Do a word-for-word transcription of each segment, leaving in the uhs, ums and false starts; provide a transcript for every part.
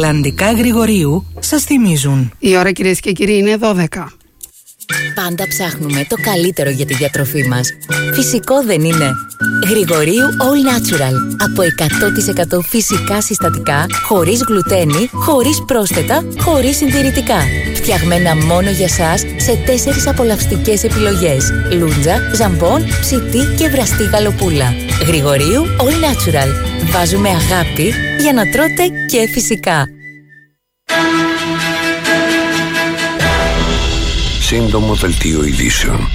Ατλαντικά Γρηγορίου σας θυμίζουν. Η ώρα, κυρίες και κύριοι, είναι δώδεκα. Πάντα ψάχνουμε το καλύτερο για τη διατροφή μας. Φυσικό δεν είναι? Γρηγορίου All Natural. Από εκατό τοις εκατό φυσικά συστατικά, χωρίς γλουτένι, χωρίς πρόσθετα, χωρίς συντηρητικά. Φτιαγμένα μόνο για σας σε τέσσερις απολαυστικές επιλογές: λούντζα, ζαμπόν, ψητή και βραστή γαλοπούλα. Γρηγορίου All Natural. Βάζουμε αγάπη για να τρώτε και φυσικά. Σύντομο δελτίο ειδήσεων.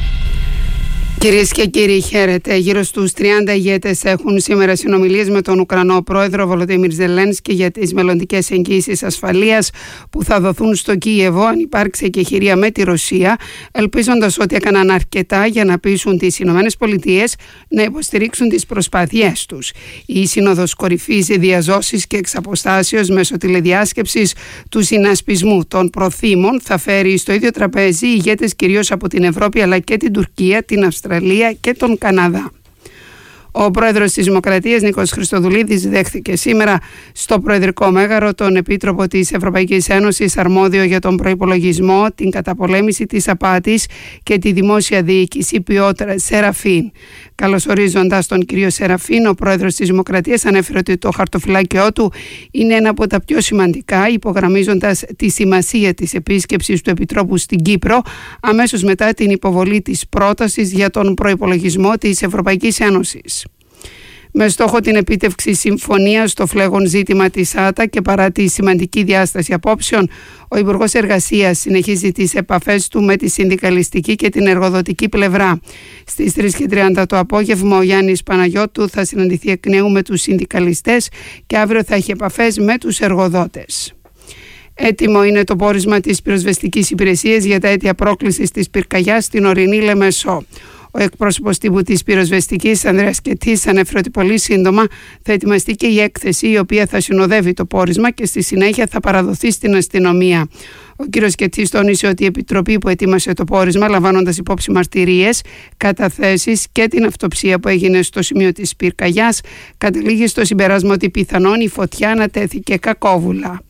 Κυρίες και κύριοι, χαίρετε. Γύρω στους τριάντα ηγέτες έχουν σήμερα συνομιλίες με τον Ουκρανό πρόεδρο Βολοντίμιρ Ζελένσκι για τις μελλοντικές εγγύησεις ασφαλείας που θα δοθούν στο Κίεβο αν υπάρξει εκεχηρία με τη Ρωσία, ελπίζοντας ότι έκαναν αρκετά για να πείσουν τις Ηνωμένες Πολιτείες να υποστηρίξουν τις προσπάθειές τους. Η Σύνοδος Κορυφής Διαζώσης και Εξαποστάσεως μέσω τηλεδιάσκεψης του συνασπισμού των προθήμων θα φέρει στο ίδιο τραπέζι ηγέτες κυρίως από την Ευρώπη αλλά και την Τουρκία, την Αυστραλία και τον Καναδά. Ο πρόεδρος της Δημοκρατίας Νίκος Χριστοδουλίδης δέχθηκε σήμερα στο Προεδρικό Μέγαρο τον Επίτροπο της Ευρωπαϊκής Ένωσης αρμόδιο για τον προϋπολογισμό, την καταπολέμηση της απάτης και τη δημόσια διοίκηση Πιότρ Σεραφίν. Καλωσορίζοντας τον κύριο Σεραφίν, ο πρόεδρος της Δημοκρατίας ανέφερε ότι το χαρτοφυλάκιό του είναι ένα από τα πιο σημαντικά, υπογραμμίζοντας τη σημασία της επίσκεψης του Επιτρόπου στην Κύπρο αμέσως μετά την υποβολή της πρότασης για τον προϋπολογισμό της Ευρωπαϊκής Ένωσης. Με στόχο την επίτευξη συμφωνίας στο φλέγον ζήτημα της ΆΤΑ και παρά τη σημαντική διάσταση απόψεων, ο Υπουργός Εργασίας συνεχίζει τις επαφές του με τη συνδικαλιστική και την εργοδοτική πλευρά. Στις τρεις και τριάντα το απόγευμα ο Γιάννης Παναγιώτου θα συναντηθεί εκ νέου με τους συνδικαλιστές και αύριο θα έχει επαφές με τους εργοδότες. Έτοιμο είναι το πόρισμα της πυροσβεστικής υπηρεσίας για τα αίτια πρόκλησης της πυρκαγιάς στην ορεινή Λεμεσό. Ο εκπρόσωπος τύπου της πυροσβεστικής, Ανδρέας Κετής, ανέφερε ότι πολύ σύντομα θα ετοιμαστεί και η έκθεση η οποία θα συνοδεύει το πόρισμα και στη συνέχεια θα παραδοθεί στην αστυνομία. Ο κ. Κετής τόνισε ότι η Επιτροπή που ετοίμασε το πόρισμα, λαμβάνοντας υπόψη μαρτυρίες, καταθέσεις και την αυτοψία που έγινε στο σημείο της πυρκαγιάς, καταλήγει στο συμπεράσμα ότι πιθανόν η φωτιά ανατέθηκε κακόβουλα.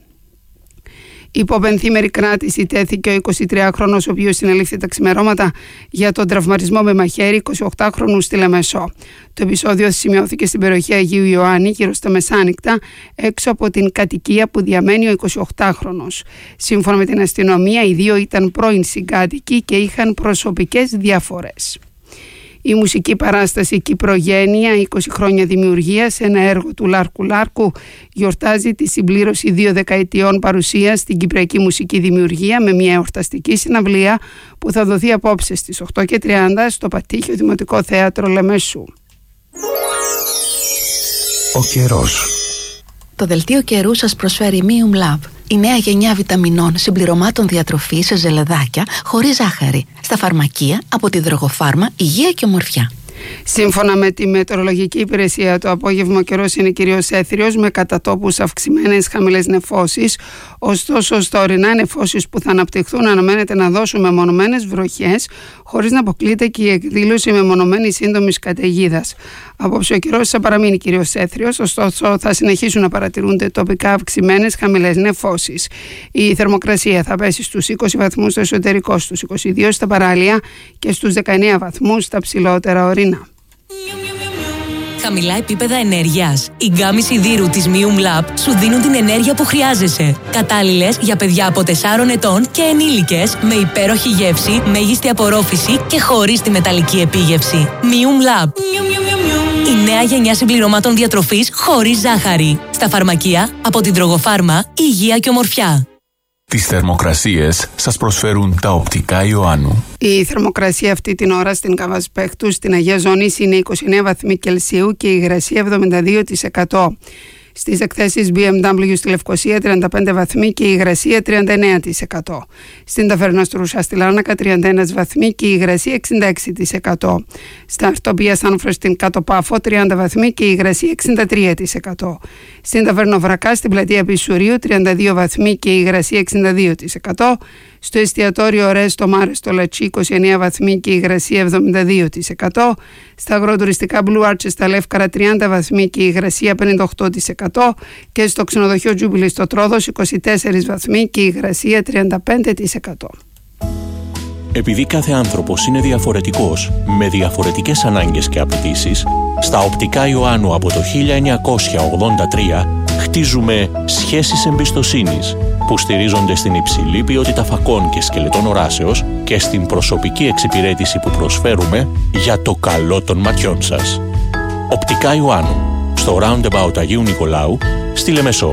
Υπό πενθήμερη κράτηση τέθηκε ο εικοσιτριάχρονος, ο οποίος συνελήφθη τα ξημερώματα για τον τραυματισμό με μαχαίρι εικοσιοκτάχρονου στη Λεμεσό. Το επεισόδιο σημειώθηκε στην περιοχή Αγίου Ιωάννη γύρω στα μεσάνυχτα, έξω από την κατοικία που διαμένει ο εικοσιοκτάχρονος. Σύμφωνα με την αστυνομία, οι δύο ήταν πρώην συγκάτοικοι και είχαν προσωπικές διαφορές. Η μουσική παράσταση Κυπρογένεια, είκοσι χρόνια δημιουργίας, ένα έργο του Λάρκου Λάρκου, γιορτάζει τη συμπλήρωση δύο δεκαετιών παρουσίας στην κυπριακή μουσική δημιουργία με μια εορταστική συναυλία που θα δοθεί απόψε στις οκτώ και τριάντα στο Πατήχιο Δημοτικό Θέατρο Λεμεσού. Ο καιρός. Το δελτίο καιρού σας προσφέρει Mium Lab, η νέα γενιά βιταμινών συμπληρωμάτων διατροφής σε ζελεδάκια χωρίς ζάχαρη. Στα φαρμακεία από τη Δρογοφάρμα Υγεία και Ομορφιά. Σύμφωνα με τη Μετεωρολογική Υπηρεσία, το απόγευμα ο καιρός είναι κυρίως έθριος με κατά τόπους αυξημένες χαμηλές νεφώσεις. Ωστόσο, στα ορεινά νεφώσεις που θα αναπτυχθούν αναμένεται να δώσουν μεμονωμένες βροχές, χωρίς να αποκλείται και η εκδήλωση μεμονωμένης σύντομης καταιγίδας. Απόψε ο καιρός θα παραμείνει κυρίως έθριος, ωστόσο θα συνεχίσουν να παρατηρούνται τοπικά αυξημένες χαμηλές νεφώσεις. Η θερμοκρασία θα πέσει στους είκοσι βαθμούς στο εσωτερικό, στους είκοσι δύο στα παράλια και στους δεκαεννέα βαθμούς στα ψηλότερα ορεινά. Χαμηλά επίπεδα ενέργειας. Οι γκάμοι σιδήρου της Mium Lab σου δίνουν την ενέργεια που χρειάζεσαι. Κατάλληλες για παιδιά από τεσσάρων ετών και ενήλικες, με υπέροχη γεύση, μέγιστη απορρόφηση και χωρίς τη μεταλλική επίγευση. Mium Lab. Η νέα γενιά συμπληρωμάτων διατροφής χωρίς ζάχαρη. Στα φαρμακεία από την Δρογοφάρμα Υγεία και Ομορφιά. Τις θερμοκρασίες σας προσφέρουν τα οπτικά Ιωάννου. Η θερμοκρασία αυτή την ώρα στην Καβασπέχτου, στην Αγία Ζώνης, είναι είκοσι εννέα βαθμοί Κελσίου και η υγρασία εβδομήντα δύο τοις εκατό. Στις εκθέσεις μπι εμ ντάμπλιου στη Λευκοσία τριάντα πέντε βαθμοί και η υγρασία τριάντα εννέα τοις εκατό. Στην Ταβέρνα Στρούσα στη Λάρνακα τριάντα ένα βαθμοί και η υγρασία εξήντα έξι τοις εκατό. Στα Αρτοπία Σάνφρο στην Κάτω Πάφο τριάντα βαθμοί και η υγρασία εξήντα τρία τοις εκατό. Στην Ταβέρνα Βρακά στην Πλατεία Πισουρίου τριάντα δύο βαθμοί και η υγρασία εξήντα δύο τοις εκατό. Στο εστιατόριο Ρέστο Μάρε στο Λατσί είκοσι εννέα βαθμοί και υγρασία εβδομήντα δύο τοις εκατό. Στα αγροτουριστικά Blue Arches στα Λεύκαρα τριάντα βαθμοί και υγρασία πενήντα οκτώ τοις εκατό. Και στο ξενοδοχείο Jubilee στο Τρόδος είκοσι τέσσερα βαθμοί και υγρασία τριάντα πέντε τοις εκατό. Επειδή κάθε άνθρωπος είναι διαφορετικός, με διαφορετικές ανάγκες και απαιτήσεις, στα Οπτικά Ιωάννου από το χίλια εννιακόσια ογδόντα τρία χτίζουμε σχέσεις εμπιστοσύνης που στηρίζονται στην υψηλή ποιότητα φακών και σκελετών οράσεως και στην προσωπική εξυπηρέτηση που προσφέρουμε για το καλό των ματιών σας. Οπτικά Ιωάννου, στο Roundabout Αγίου Νικολάου, στη Λεμεσό.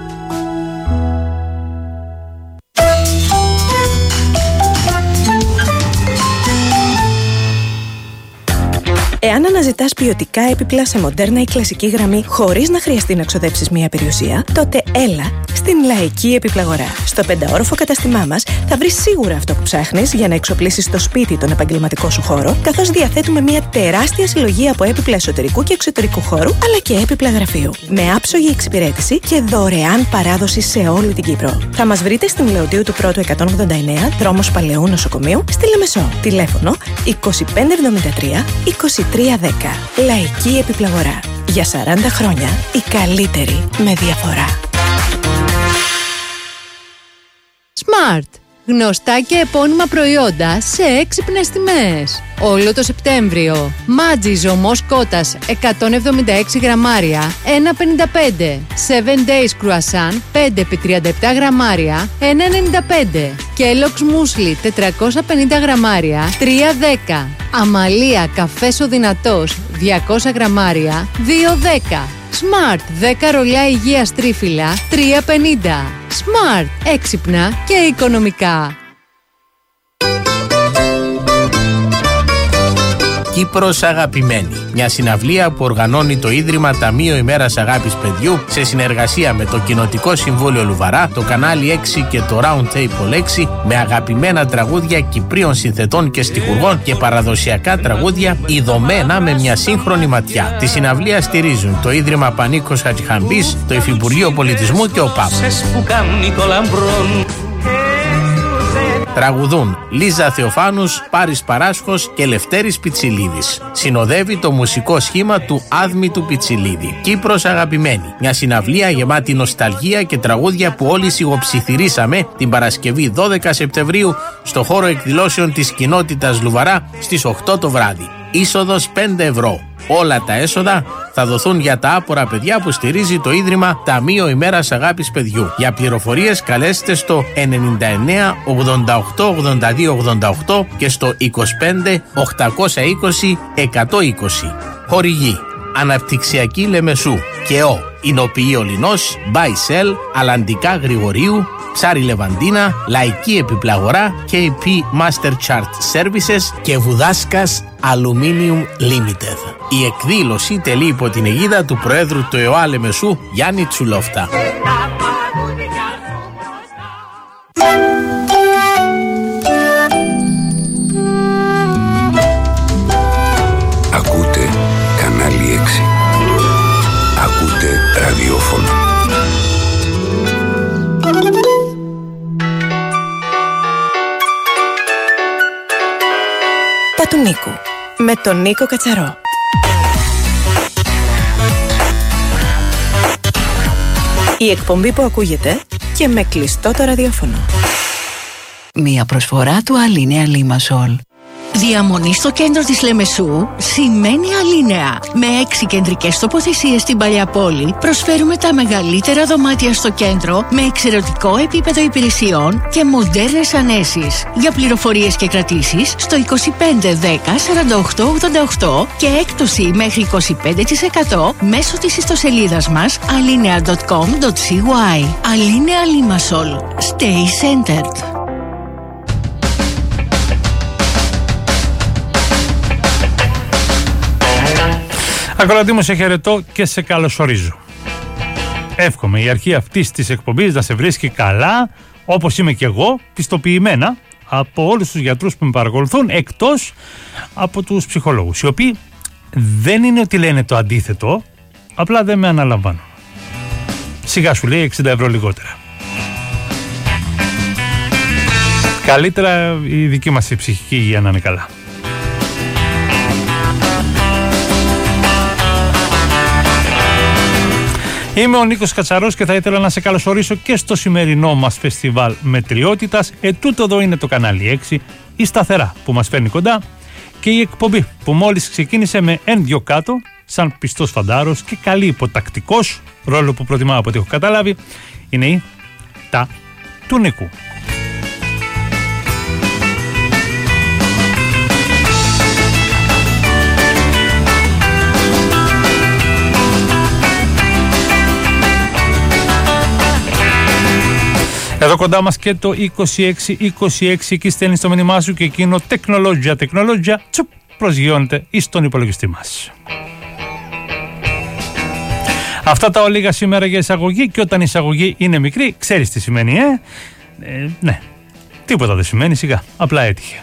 Εάν αναζητάς ποιοτικά έπιπλα σε μοντέρνα ή κλασική γραμμή χωρίς να χρειαστεί να ξοδέψεις μία περιουσία, τότε έλα στην Λαϊκή Επιπλαγορά. Στο πενταόροφο καταστημά μας θα βρεις σίγουρα αυτό που ψάχνεις για να εξοπλίσεις στο σπίτι τον επαγγελματικό σου χώρο, καθώς διαθέτουμε μία τεράστια συλλογή από έπιπλα εσωτερικού και εξωτερικού χώρου, αλλά και έπιπλα γραφείου. Με άψογη εξυπηρέτηση και δωρεάν παράδοση σε όλη την Κύπρο. Θα μας βρείτε στην Λεωτίου του Πρώτου εκατόν ογδόντα εννέα, δρόμος Παλαιού Νοσοκομείου, στη Λεμεσό. Τηλέφωνο είκοσι πέντε εβδομήντα τρία είκοσι τρία δέκα. Λαϊκή Επιπλαγορά. Για σαράντα χρόνια η καλύτερη με διαφορά. Smart. Γνωστά και επώνυμα προϊόντα σε έξυπνες τιμές. Όλο το Σεπτέμβριο. Μάτζι ζωμός κότας εκατόν εβδομήντα έξι γραμμάρια ένα πενήντα πέντε. seven days croissant πέντε επί τριάντα επτά γραμμάρια ένα ενενήντα πέντε. Kellogg's μούσλι τετρακόσια πενήντα γραμμάρια τρία δέκα. Αμαλία καφές ο δυνατός διακόσια γραμμάρια δύο δέκα. Smart δέκα ρολιά υγείας τρίφυλλα τρία πενήντα. Smart έξυπνα και οικονομικά. Κύπρος αγαπημένη. Μια συναυλία που οργανώνει το Ίδρυμα Ταμείο Ημέρας Αγάπης Παιδιού σε συνεργασία με το Κοινοτικό Συμβούλιο Λουβαρά, το Κανάλι έξι και το Round Table έξι, με αγαπημένα τραγούδια Κυπρίων συνθετών και στιχουργών και παραδοσιακά τραγούδια ειδωμένα με μια σύγχρονη ματιά. Τη συναυλία στηρίζουν το Ίδρυμα Πανίκος Χατζηχαμπής, το Υφυπουργείο Πολιτισμού και ο ΠΑΠ. Τραγουδούν Λίζα Θεοφάνους, Πάρης Παράσχος και Λευτέρης Πιτσιλίδης. Συνοδεύει το μουσικό σχήμα του Άδμητου Πιτσιλίδη. Κύπρος αγαπημένη. Μια συναυλία γεμάτη νοσταλγία και τραγούδια που όλοι σιγοψιθυρίσαμε την Παρασκευή δώδεκα Σεπτεμβρίου στο χώρο εκδηλώσεων της κοινότητας Λουβαρά στις οκτώ το βράδυ. Είσοδος πέντε ευρώ. Όλα τα έσοδα θα δοθούν για τα άπορα παιδιά που στηρίζει το Ίδρυμα Ταμείο Ημέρας Αγάπης Παιδιού. Για πληροφορίες καλέστε στο ενενήντα εννέα ογδόντα οκτώ ογδόντα δύο ογδόντα οκτώ και στο είκοσι πέντε οκτακόσια είκοσι εκατόν είκοσι. Χορηγή Αναπτυξιακή Λεμεσού και ο Ινοποιείο Λινός, Μπάισελ, Αλλαντικά Γρηγορίου, Ψάρι Λεβαντίνα, Λαϊκή Επιπλαγορά, κέι πι Master Chart Services και Βουδάσκας Aluminium Limited. Η εκδήλωση τελεί υπό την αιγίδα του Προέδρου του ΕΟΑ Λεμεσού, Γιάννη Τσουλόφτα. Ακούτε Κανάλι έξι. Ακούτε ραδιόφωνο. Τα του Νίκου με τον Νίκο Κατσαρό. Η εκπομπή που ακούγεται και με κλειστό το ραδιόφωνο. Μία προσφορά του Αλίνεα Λίμασολ. Διαμονή στο κέντρο της Λεμεσού σημαίνει Αλίνεα. Με έξι κεντρικές τοποθεσίες στην παλιά πόλη προσφέρουμε τα μεγαλύτερα δωμάτια στο κέντρο με εξαιρετικό επίπεδο υπηρεσιών και μοντέρνες ανέσεις. Για πληροφορίες και κρατήσεις στο είκοσι πέντε δέκα σαράντα οκτώ ογδόντα οκτώ και έκπτωση μέχρι είκοσι πέντε τοις εκατό μέσω της ιστοσελίδας μας alinea τελεία com τελεία cy. Αλίνεα Limassol. Stay centered. Ακροατή μου, σε χαιρετώ και σε καλωσορίζω. Εύχομαι η αρχή αυτής της εκπομπής να σε βρίσκει καλά, όπως είμαι και εγώ, πιστοποιημένα από όλους τους γιατρούς που με παρακολουθούν, εκτός από τους ψυχολόγους, οι οποίοι δεν είναι ότι λένε το αντίθετο, απλά δεν με αναλαμβάνουν. Σιγά σου λέει εξήντα ευρώ λιγότερα. Καλύτερα η δική μας η ψυχική υγεία να είναι καλά. Είμαι ο Νίκος Κατσαρός και θα ήθελα να σε καλωσορίσω και στο σημερινό μας φεστιβάλ μετριότητας. Ετούτο εδώ είναι το κανάλι έξι, η σταθερά που μας φέρνει κοντά, και η εκπομπή που μόλις ξεκίνησε με ένα-δυο κάτω, σαν πιστός φαντάρος και καλή υποτακτικός, ρόλο που προτιμάω από ό,τι έχω καταλάβει, είναι η τα του Νικού. Εδώ κοντά μας και το είκοσι έξι είκοσι έξι, εκεί στέλνεις το μήνυμά σου και εκείνο τεχνολόγια, τεχνολόγια, τσουπ, προσγειώνεται εις τον υπολογιστή μας. Αυτά τα ολίγα σήμερα για εισαγωγή, και όταν η εισαγωγή είναι μικρή, ξέρεις τι σημαίνει, ε? ε ναι, τίποτα δεν σημαίνει, σιγά, απλά έτυχε.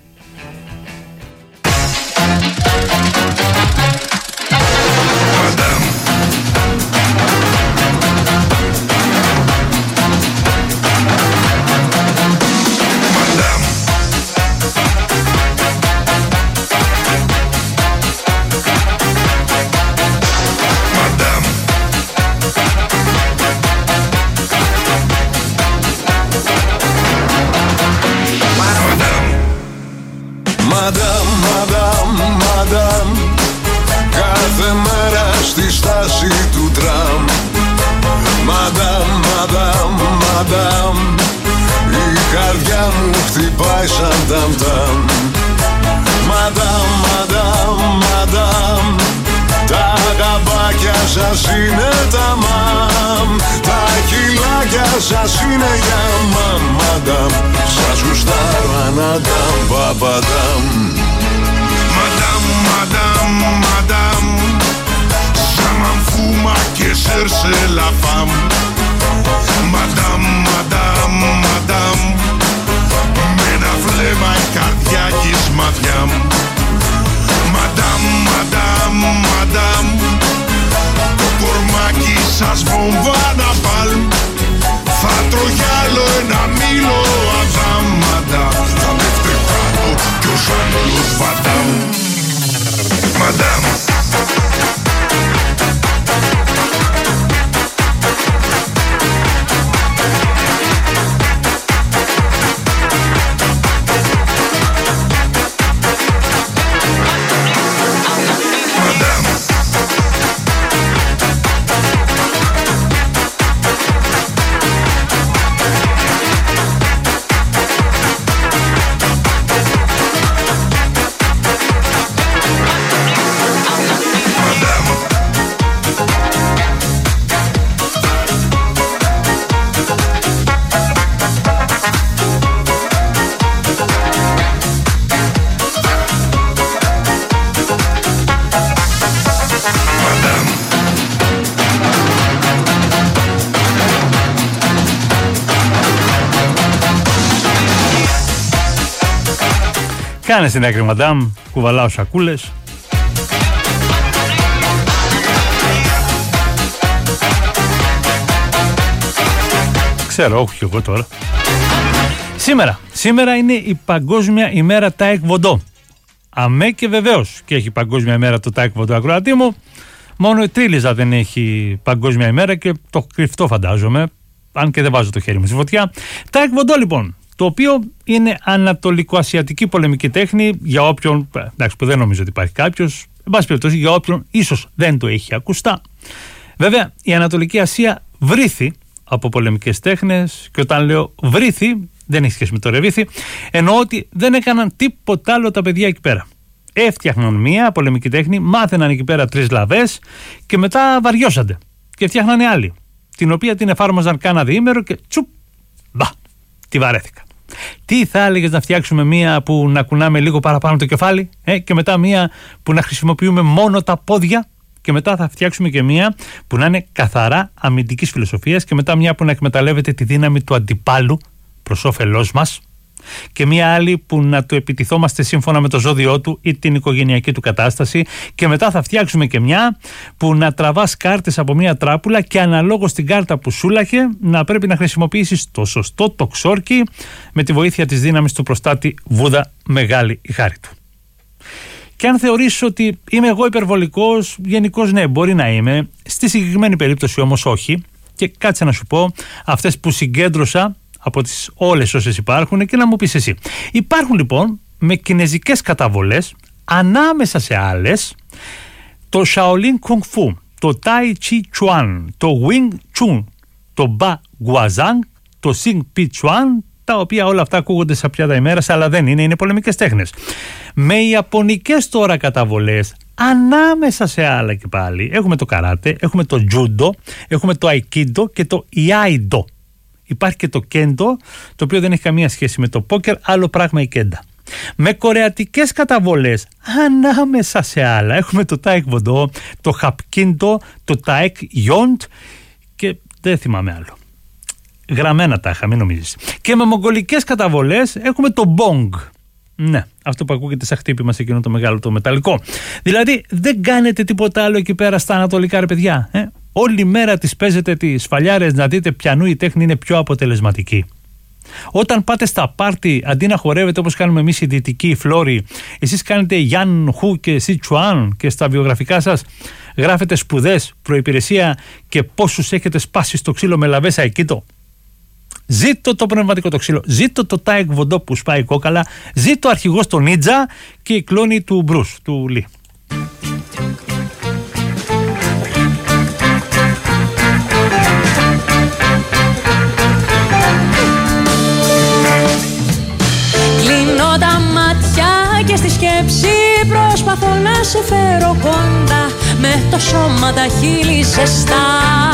Μαντάμ, μαντάμ, μαντάμ, κάθε μέρα στη στάση του τραμ. Μαντάμ, μαντάμ, μαντάμ, η καρδιά μου χτυπάει σαν ταμ-ταμ. Μαντάμ, μαντάμ, μαντάμ, τα γαμπάκια σας είναι τα μαμ, τα χιλάκια σας είναι για μαμ. Μαντάμ, σας γουστάρω αναντάμ, παπαντάμ. Μαντάμ, μαντάμ, μαντάμ, ζάμαν φούμα και σέρσε λα φαμ. Μαντάμ, μαντάμ, μαντάμ, με ένα βλέμμα η καρδιά της μαδιάμ. Μαντάμ, μαντάμ, μαντάμ, το κορμάκι σας βομβά να παλμ. Θα τρογιάλω ένα μήλο αδάμ. Μαντάμ, θα πέφτε κάτω κι ως άγγλος βαντάμ. Μαντάμ. Κάνε στην άκρη, μαντάμ, κουβαλάω σακούλες. Ξέρω, όχι εγώ τώρα. Σήμερα, σήμερα είναι η Παγκόσμια ημέρα Τάεκβοντό. Αμέ και βεβαίως και έχει Παγκόσμια ημέρα το Τάεκβοντό, ακροατή μου. Μόνο η Τρίλιζα δεν έχει Παγκόσμια ημέρα και το κρυφτό φαντάζομαι, αν και δεν βάζω το χέρι μου στη φωτιά. Τάεκβοντό λοιπόν, το οποίο είναι ανατολικοασιατική πολεμική τέχνη, για όποιον, εντάξει που δεν νομίζω ότι υπάρχει κάποιος, εν πάση περιπτώσει για όποιον ίσως δεν το έχει ακουστά. Βέβαια η Ανατολική Ασία βρήθη από πολεμικές τέχνες, και όταν λέω βρήθη δεν έχει σχέση με το ρεβίθι, εννοώ ότι δεν έκαναν τίποτα άλλο τα παιδιά εκεί πέρα. Έφτιαχναν μία πολεμική τέχνη, μάθαιναν εκεί πέρα τρεις λαβές και μετά βαριώσανται και φτιάχνανε άλλη, την οποία την εφάρμοζαν κάνα διήμερο και τσουπ, μπα, τη βαρέθηκα. Τι θα έλεγες να φτιάξουμε μία που να κουνάμε λίγο παραπάνω το κεφάλι, ε, και μετά μία που να χρησιμοποιούμε μόνο τα πόδια, και μετά θα φτιάξουμε και μία που να είναι καθαρά αμυντικής φιλοσοφίας, και μετά μία που να εκμεταλλεύεται τη δύναμη του αντιπάλου προς όφελός μας. και μία άλλη που να του επιτιθόμαστε σύμφωνα με το ζώδιό του ή την οικογενειακή του κατάσταση, και μετά θα φτιάξουμε και μια που να τραβάς κάρτες από μία τράπουλα και αναλόγως την κάρτα που σούλαχε να πρέπει να χρησιμοποιήσεις το σωστό τοξόρκι με τη βοήθεια της δύναμης του προστάτη Βούδα, μεγάλη η χάρη του. Και αν θεωρήσεις ότι είμαι εγώ υπερβολικός, γενικώς ναι, μπορεί να είμαι, στη συγκεκριμένη περίπτωση όμως όχι, και κάτσε να σου πω αυτές που συγκέντρωσα από τις όλες όσες υπάρχουν και να μου πεις εσύ. Υπάρχουν λοιπόν με κινεζικές καταβολές, ανάμεσα σε άλλες, το Shaolin Kung Fu, το Tai Chi Chuan, το Wing Chun, το Ba Guazhang, το Xing Pi Chuan, τα οποία όλα αυτά ακούγονται σαν πιάτα ημέρας, αλλά δεν είναι, είναι πολεμικές τέχνες. Με ιαπωνικές τώρα καταβολές, ανάμεσα σε άλλα και πάλι, έχουμε το καράτε, έχουμε το τζούντο, έχουμε το αϊκίντο και το ιάιντο. Υπάρχει και το κέντο, το οποίο δεν έχει καμία σχέση με το πόκερ, άλλο πράγμα η κέντα. Με κορεατικές καταβολές, ανάμεσα σε άλλα, έχουμε το τάικ βοντό, το χαπκίντο, το τάικ γιόντ και δεν θυμάμαι άλλο. Γραμμένα τα είχα, μην νομίζεις. Και με μογγολικές καταβολές έχουμε το μπόγκ. Ναι, αυτό που ακούγεται σαν χτύπημα σε εκείνο το μεγάλο το μεταλλικό. Δηλαδή δεν κάνετε τίποτα άλλο εκεί πέρα στα ανατολικά, ρε παιδιά. Ε? Όλη μέρα τις παίζετε τις φαλιάρες να δείτε ποιανού η τέχνη είναι πιο αποτελεσματική. Όταν πάτε στα πάρτι, αντί να χορεύετε όπως κάνουμε εμείς οι δυτικοί, οι φλόροι, εσείς κάνετε Γιάν Χου και Σι Τσουάν και στα βιογραφικά σας γράφετε σπουδές, προϋπηρεσία και πόσους έχετε σπάσει στο ξύλο με λαβές αικίτο. Ζήτω το πνευματικό το ξύλο, ζήτω το τάικ βοντό που σπάει κόκαλα, ζήτω αρχηγός το νίτζα και η κλόνη του Μπρους, του Λί. Κλείνω τα μάτια και στη σκέψη προσπαθώ να σε φέρω κοντά, με το σώμα τα χείλη ζεστά.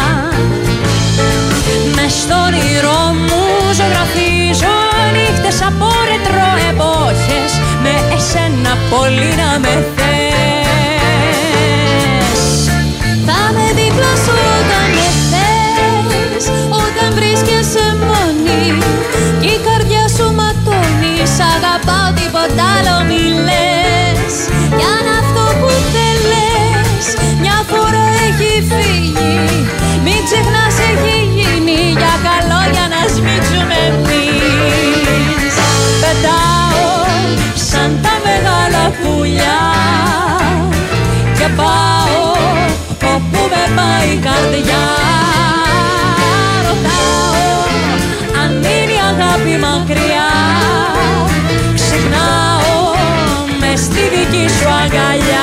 Μες στο όνειρό μου ζωγραφίζω νύχτες από ρετρό εποχές, με εσένα πολύ να με θες. Θα με δίπλα σου όταν με θες, όταν βρίσκεσαι μόνη κι η καρδιά σου ματώνει. Σ' αγαπάω, τίποτα άλλο μη λες, κι αν αυτό που θέλες μια φορά έχει φύγει, μην ξεχνάς έχει γίνει για καλό, για να σμίξουμε εμείς. Πετάω σαν τα μεγάλα πουλιά και πάω όπου με πάει η καρδιά. Ρωτάω αν είναι η αγάπη μακριά, ξεχνάω μες στη δική σου αγκαλιά.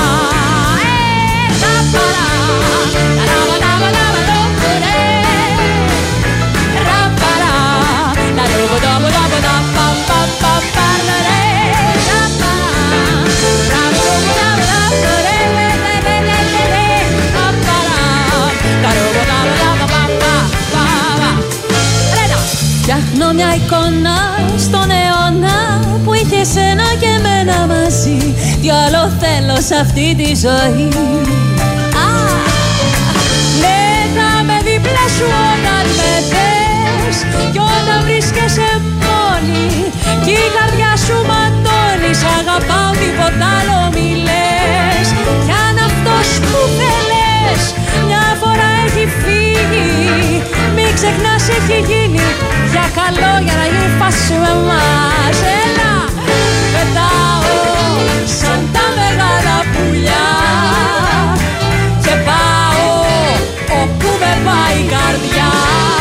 Φτιάχνω μια εικόνα στον αιώνα που είχε εσένα και εμένα μαζί. Τι άλλο θέλω σ' αυτή τη ζωή. Α, ναι, θα με δίπλα σου όταν με θες, κι όταν βρίσκεσαι μόνη κι η καρδιά σου ματώνει. Σ' αγαπάω, τίποτα άλλο μη λες, κι αν αυτός που θέλες μια φορά έχει φύγει, μην ξεχνάς έχει γίνει για καλό, για να γίνει φάση με εμάς. Έλα, πετάω σαν τα μεγάλα πουλιά και πάω όπου με πάει η καρδιά.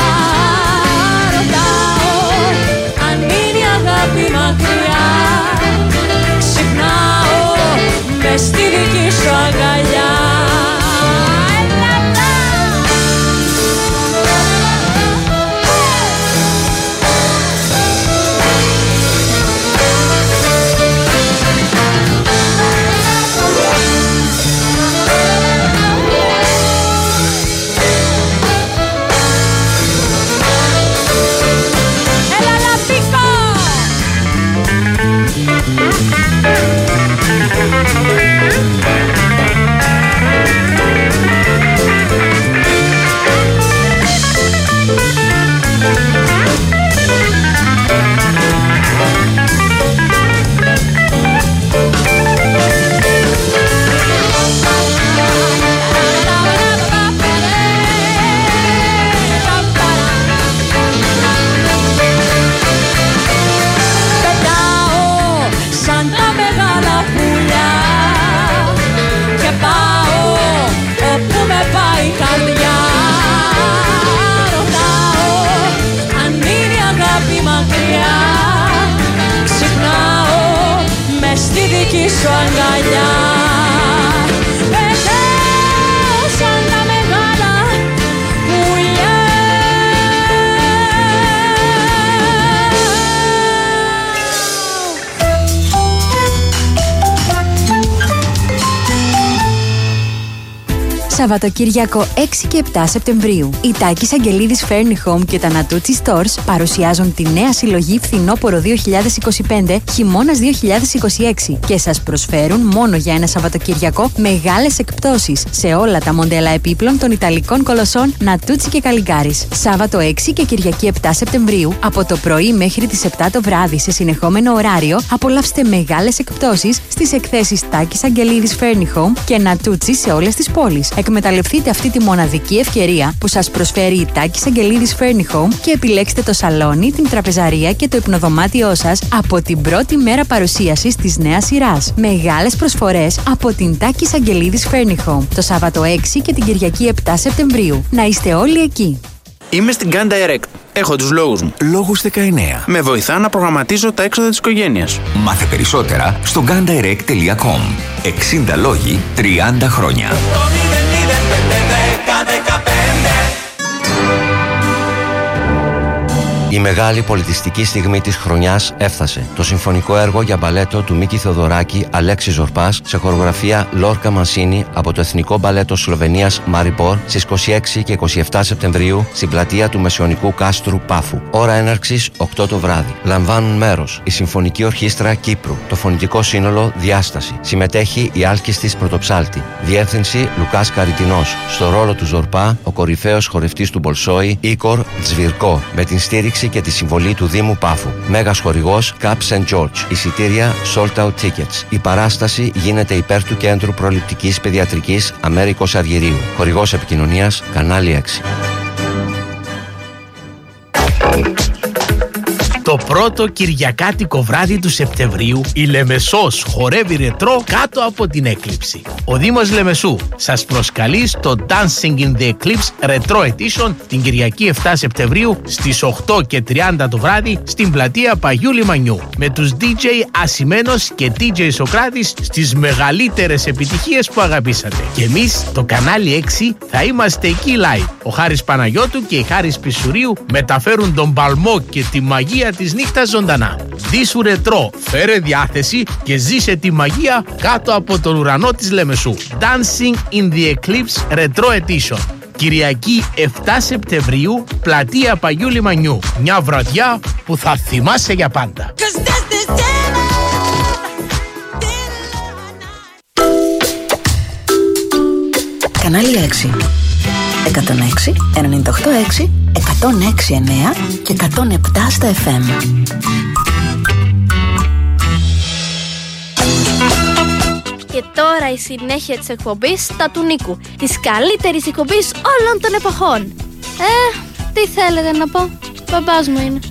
Ρωτάω αν είναι η αγάπη μακριά, ξυπνάω μες στη δική σου αγκαλιά. δική σου αγκαλιά. Πετέωσαν τα μεγάλα πουλιά. Σαββατοκύριακο έξι και επτά Σεπτεμβρίου. Η Τάκης Αγγελίδης Furni Home και τα Natuzzi Stores παρουσιάζουν τη νέα συλλογή Φθινόπωρο δύο χιλιάδες είκοσι πέντε, Χειμώνας δύο χιλιάδες είκοσι έξι και σας προσφέρουν μόνο για ένα Σαββατοκύριακο μεγάλες εκπτώσεις σε όλα τα μοντέλα επίπλων των Ιταλικών κολοσσών Natuzzi και Καλιγκάρης. Σάββατο έξι και Κυριακή επτά Σεπτεμβρίου, από το πρωί μέχρι τις επτά το βράδυ σε συνεχόμενο ωράριο, απολαύστε μεγάλες εκπτώσεις στις εκθέσεις Τάκης Αγγελίδης Furni Home και Natuzzi σε όλες τις πόλεις. Εκμεταλλευτείτε αυτή τη μοναδική ευκαιρία που σας προσφέρει η Τάκης Αγγελίδης Furni Home και επιλέξτε το σαλόνι, την τραπεζαρία και το υπνοδωμάτιό σας από την πρώτη μέρα παρουσίασης της νέας σειράς. Μεγάλες προσφορές από την Τάκης Αγγελίδης Furni Home το Σάββατο έξι και την Κυριακή επτά Σεπτεμβρίου. Να είστε όλοι εκεί. Είμαι στην Gun Direct. Έχω τους λόγους μου. Λόγους δεκαεννέα. Με βοηθά να προγραμματίζω τα έξοδα της οικογένειας. Μάθε περισσότερα στο gun direct τελεία com. εξήντα λόγοι, τριάντα χρόνια. Η μεγάλη πολιτιστική στιγμή της χρονιάς έφτασε. Το συμφωνικό έργο για μπαλέτο του Μίκη Θεοδωράκη, Αλέξη Ζορπάς, σε χορογραφία Λόρκα Μανσίνη από το Εθνικό Μπαλέτο Σλοβενίας Μαριμπόρ στις είκοσι έξι και είκοσι επτά Σεπτεμβρίου στην πλατεία του Μεσαιωνικού Κάστρου Πάφου. Ώρα έναρξης οκτώ το βράδυ. Λαμβάνουν μέρος η Συμφωνική Ορχήστρα Κύπρου, το Φωνητικό Σύνολο Διάσταση. Συμμετέχει η Άλκηστης Πρωτοψάλτη. Διεύθυνση Λουκάς Καριτινός. Στο ρόλο του Ζορπά, ο κορυφαίος χορευτής του Μπολσόη, Ίκορ Τσβιρκό, με την στήριξη και τη συμβολή του Δήμου Πάφου. Μέγας χορηγός Cap Σεντ George. Εισιτήρια Sold Out Tickets. Η παράσταση γίνεται υπέρ του Κέντρου Προληπτικής Παιδιατρικής Αμέρικος Αργυρίου. Χορηγός επικοινωνίας Κανάλι έξι. Το πρώτο κυριακάτικο βράδυ του Σεπτεμβρίου η Λεμεσός χορεύει ρετρό κάτω από την έκλειψη. Ο Δήμος Λεμεσού σας προσκαλεί στο Dancing in the Eclipse Retro Edition την Κυριακή επτά Σεπτεμβρίου στις οκτώ και τριάντα το βράδυ στην πλατεία Παγιού Λιμανιού με τους ντι τζέι Ασημένος και ντι τζέι Σοκράτης στις μεγαλύτερες επιτυχίες που αγαπήσατε. Και εμείς το Κανάλι έξι θα είμαστε εκεί live. Ο Χάρης Παναγιώτου και η Χάρης Πισουρίου μεταφέρουν τον παλμό και τη μαγεία της νύχτας ζωντανά. Δίσου ρετρό, φέρε διάθεση και ζήσε τη μαγεία κάτω από τον ουρανό της Λεμεσού. Dancing in the Eclipse Retro Edition. Κυριακή επτά Σεπτεμβρίου, πλατεία Παγιού Λιμανιού. Μια βραδιά που θα θυμάσαι για πάντα. Κανάλι έξι. εκατόν έξι, ενενήντα οκτώ έξι, εκατόν έξι εννέα και εκατόν επτά στα εφ εμ. Και τώρα η συνέχεια της εκπομπής τα του Νίκου, της καλύτερης εκπομπής όλων των εποχών. Ε, τι θέλετε να πω, μπαμπάς μου είναι.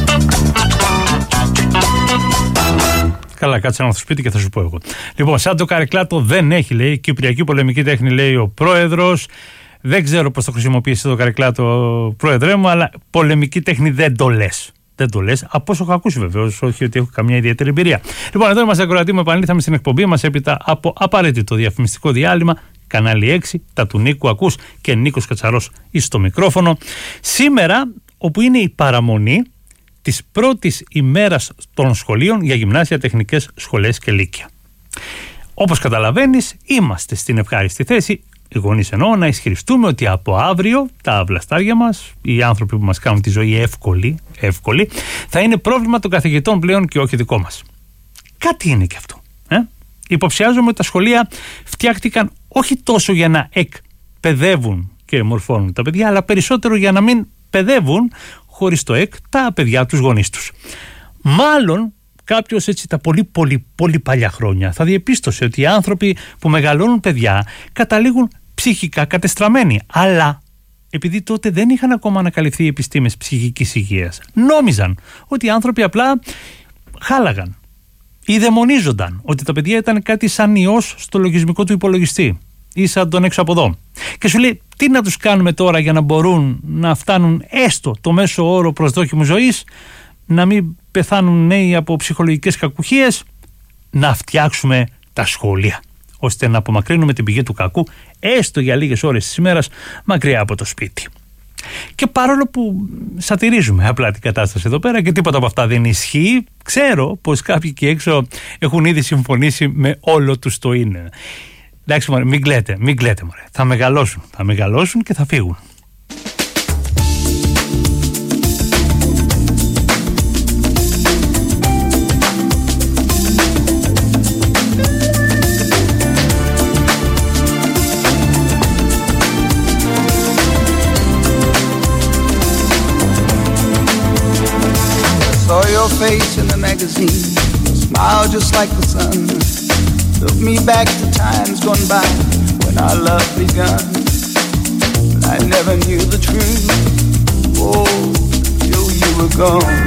Καλά, κάτσε να στο σπίτι και θα σου πω εγώ. Λοιπόν, σαν το καρεκλάτο δεν έχει, λέει, κυπριακή πολεμική τέχνη, λέει ο πρόεδρος. Δεν ξέρω πώς το χρησιμοποιήσει το καρεκλάτο, πρόεδρε μου, αλλά πολεμική τέχνη δεν το λες. Δεν το λες, από όσο έχω ακούσει βεβαίως, όχι ότι έχω καμιά ιδιαίτερη εμπειρία. Λοιπόν, εδώ είμαστε ακροατοί μου, επανήλθαμε στην εκπομπή μας έπειτα από απαραίτητο διαφημιστικό διάλειμμα. Κανάλι έξι, τα του Νίκου ακούς και Νίκος Κατσαρός εις το μικρόφωνο. Σήμερα, όπου είναι η παραμονή της πρώτης ημέρας των σχολείων για γυμνάσια, τεχνικές σχολές και λύκεια. Όπως καταλαβαίνεις, είμαστε στην ευχάριστη θέση, οι γονείς εννοώ, να ισχυριστούμε ότι από αύριο τα βλαστάρια μας, οι άνθρωποι που μας κάνουν τη ζωή εύκολη, εύκολη, θα είναι πρόβλημα των καθηγητών πλέον και όχι δικό μας. Κάτι είναι και αυτό. Ε? Υποψιάζομαι ότι τα σχολεία φτιάχτηκαν όχι τόσο για να εκπαιδεύουν και μορφώνουν τα παιδιά, αλλά περισσότερο για να μην παιδεύουν χωρίς το εκ τα παιδιά τους γονείς τους. Μάλλον κάποιος έτσι τα πολύ πολύ πολύ παλιά χρόνια θα διεπίστωσε ότι οι άνθρωποι που μεγαλώνουν παιδιά καταλήγουν ψυχικά κατεστραμμένοι, αλλά επειδή τότε δεν είχαν ακόμα ανακαλυφθεί οι επιστήμες ψυχικής υγείας, νόμιζαν ότι οι άνθρωποι απλά χάλαγαν ή δαιμονίζονταν, ότι τα παιδιά ήταν κάτι σαν ιός στο λογισμικό του υπολογιστή ή σαν τον έξω από εδώ. Και σου λέει, τι να τους κάνουμε τώρα για να μπορούν να φτάνουν έστω το μέσο όρο προσδόκιμου ζωής, να μην πεθάνουν νέοι από ψυχολογικές κακουχίες? να φτιάξουμε τα σχόλια, ώστε να απομακρύνουμε την πηγή του κακού έστω για λίγες ώρες της ημέρας μακριά από το σπίτι. Και παρόλο που σατυρίζουμε απλά την κατάσταση εδώ πέρα και τίποτα από αυτά δεν ισχύει, ξέρω πως κάποιοι εκεί έξω έχουν ήδη συμφωνήσει με όλο τους το είναι. Εντάξει μωρέ, μην κλαίτε, μην κλαίτε μωρέ. Θα μεγαλώσουν, θα μεγαλώσουν και θα φύγουν. Saw your face in the magazine, smile just like the sun. Took me back to times gone by when our love begun. But I never knew the truth, oh, till you were gone.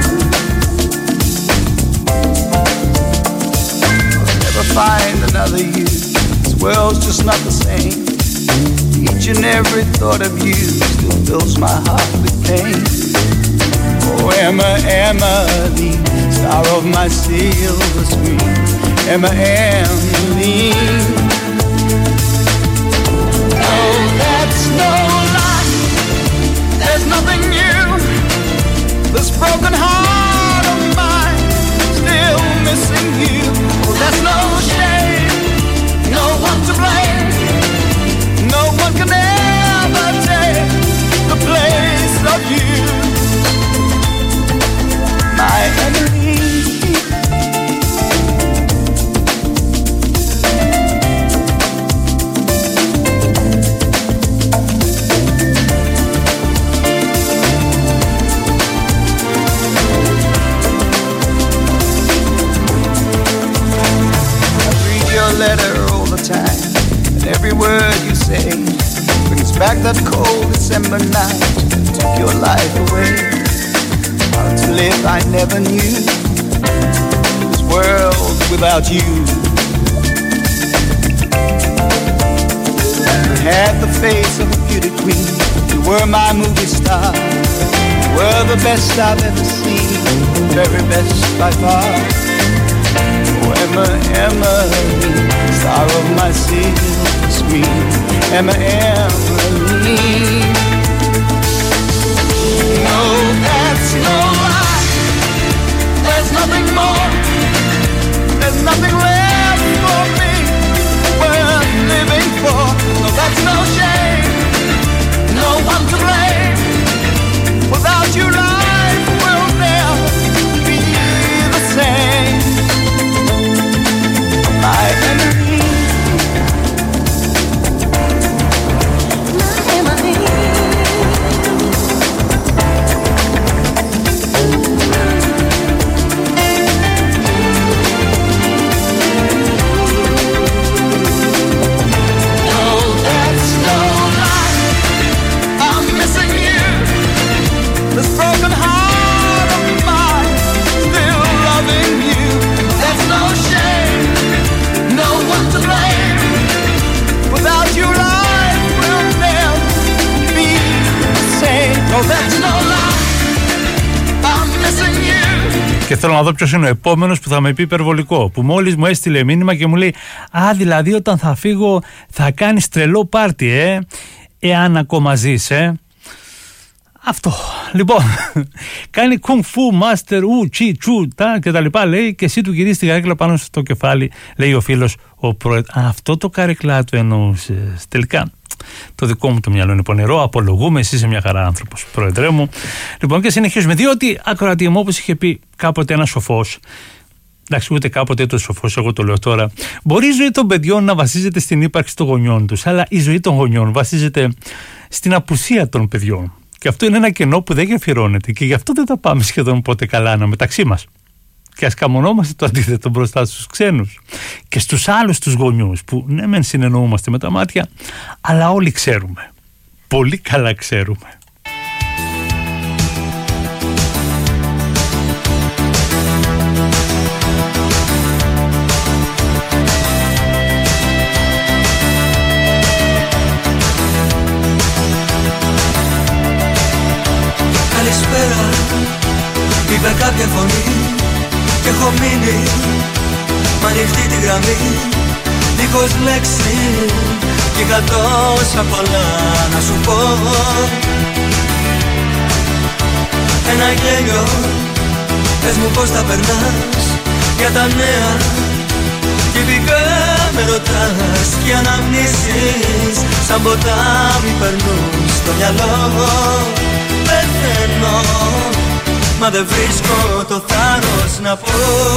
I'll never find another you, this world's just not the same. Each and every thought of you still fills my heart with pain. Oh, Emma, Emily, star of my silver screen. Emma, Emily. No, that's no lie. There's nothing new. This broken heart of mine, still missing you. Oh, that's no shame. No one to blame. No one can ever take the place of you. My enemy. Letter all the time, and every word you say brings back that cold December night that took your life away. How to live I never knew, this world without you. You had the face of a beauty queen, you were my movie star, you were the best I've ever seen, very best by far. Oh, Emma, Emily, star of my silver screen. Emma, Emily. No, that's no lie. There's nothing more. There's nothing left for me worth living for. No, that's no shame. No one to blame. Without you, life will never be the same. My enemy. My enemy. No, that's no lie. I'm missing you. This broken heart of mine, still loving you. That's no shame. No one to blame. Without you, life will never be the same. No, that's no lie. I'm missing you. Και θέλω να δω ποιος είναι ο επόμενος που θα με πει υπερβολικό. Που μόλις μου έστειλε μήνυμα και μου λέει: Α, δηλαδή όταν θα φύγω θα κάνεις τρελό πάρτι, ε. Εάν ακόμα ζεις, ε. Αυτό. Λοιπόν, κάνει κουνγκ φου, μάστερ, ου, τσι, τσου, τα και τα λοιπά, λέει, και εσύ του γυρίζει τη καρέκλα πάνω στο κεφάλι, λέει ο φίλος, ο πρόεδρος. Αυτό το καρέκλα του εννοούσες. Τελικά, το δικό μου το μυαλό είναι πονηρό. Απολογούμε, εσύ είσαι μια χαρά άνθρωπος, πρόεδρε μου. Λοιπόν, και συνεχίζουμε. Διότι, ακροατή μου, όπως είχε πει κάποτε ένας σοφός, εντάξει, ούτε κάποτε το σοφός, εγώ το λέω τώρα, μπορεί η ζωή των παιδιών να βασίζεται στην ύπαρξη των γονιών τους, αλλά η ζωή των γονιών βασίζεται στην απουσία των παιδιών. Και αυτό είναι ένα κενό που δεν γεφυρώνεται και γι' αυτό δεν τα πάμε σχεδόν ποτέ καλά μεταξύ μας. Και ας καμονόμαστε το αντίθετο μπροστά στους ξένους και στους άλλους τους γονιούς που ναι μεν συνεννοούμαστε με τα μάτια, αλλά όλοι ξέρουμε, πολύ καλά ξέρουμε. Είπε κάποια φωνή και έχω μείνει. Μα ανοιχτή τη γραμμή, δίχως λέξη, κι είχα τόσα πολλά να σου πω. Ένα γέλιο, πες μου πως τα περνάς, για τα νέα τυπικά με ρωτάς. Κι αναμνήσεις σαν ποτάμι περνούν στο μυαλό. Πεθαίνω, μα δεν βρίσκω το θάρρος να πω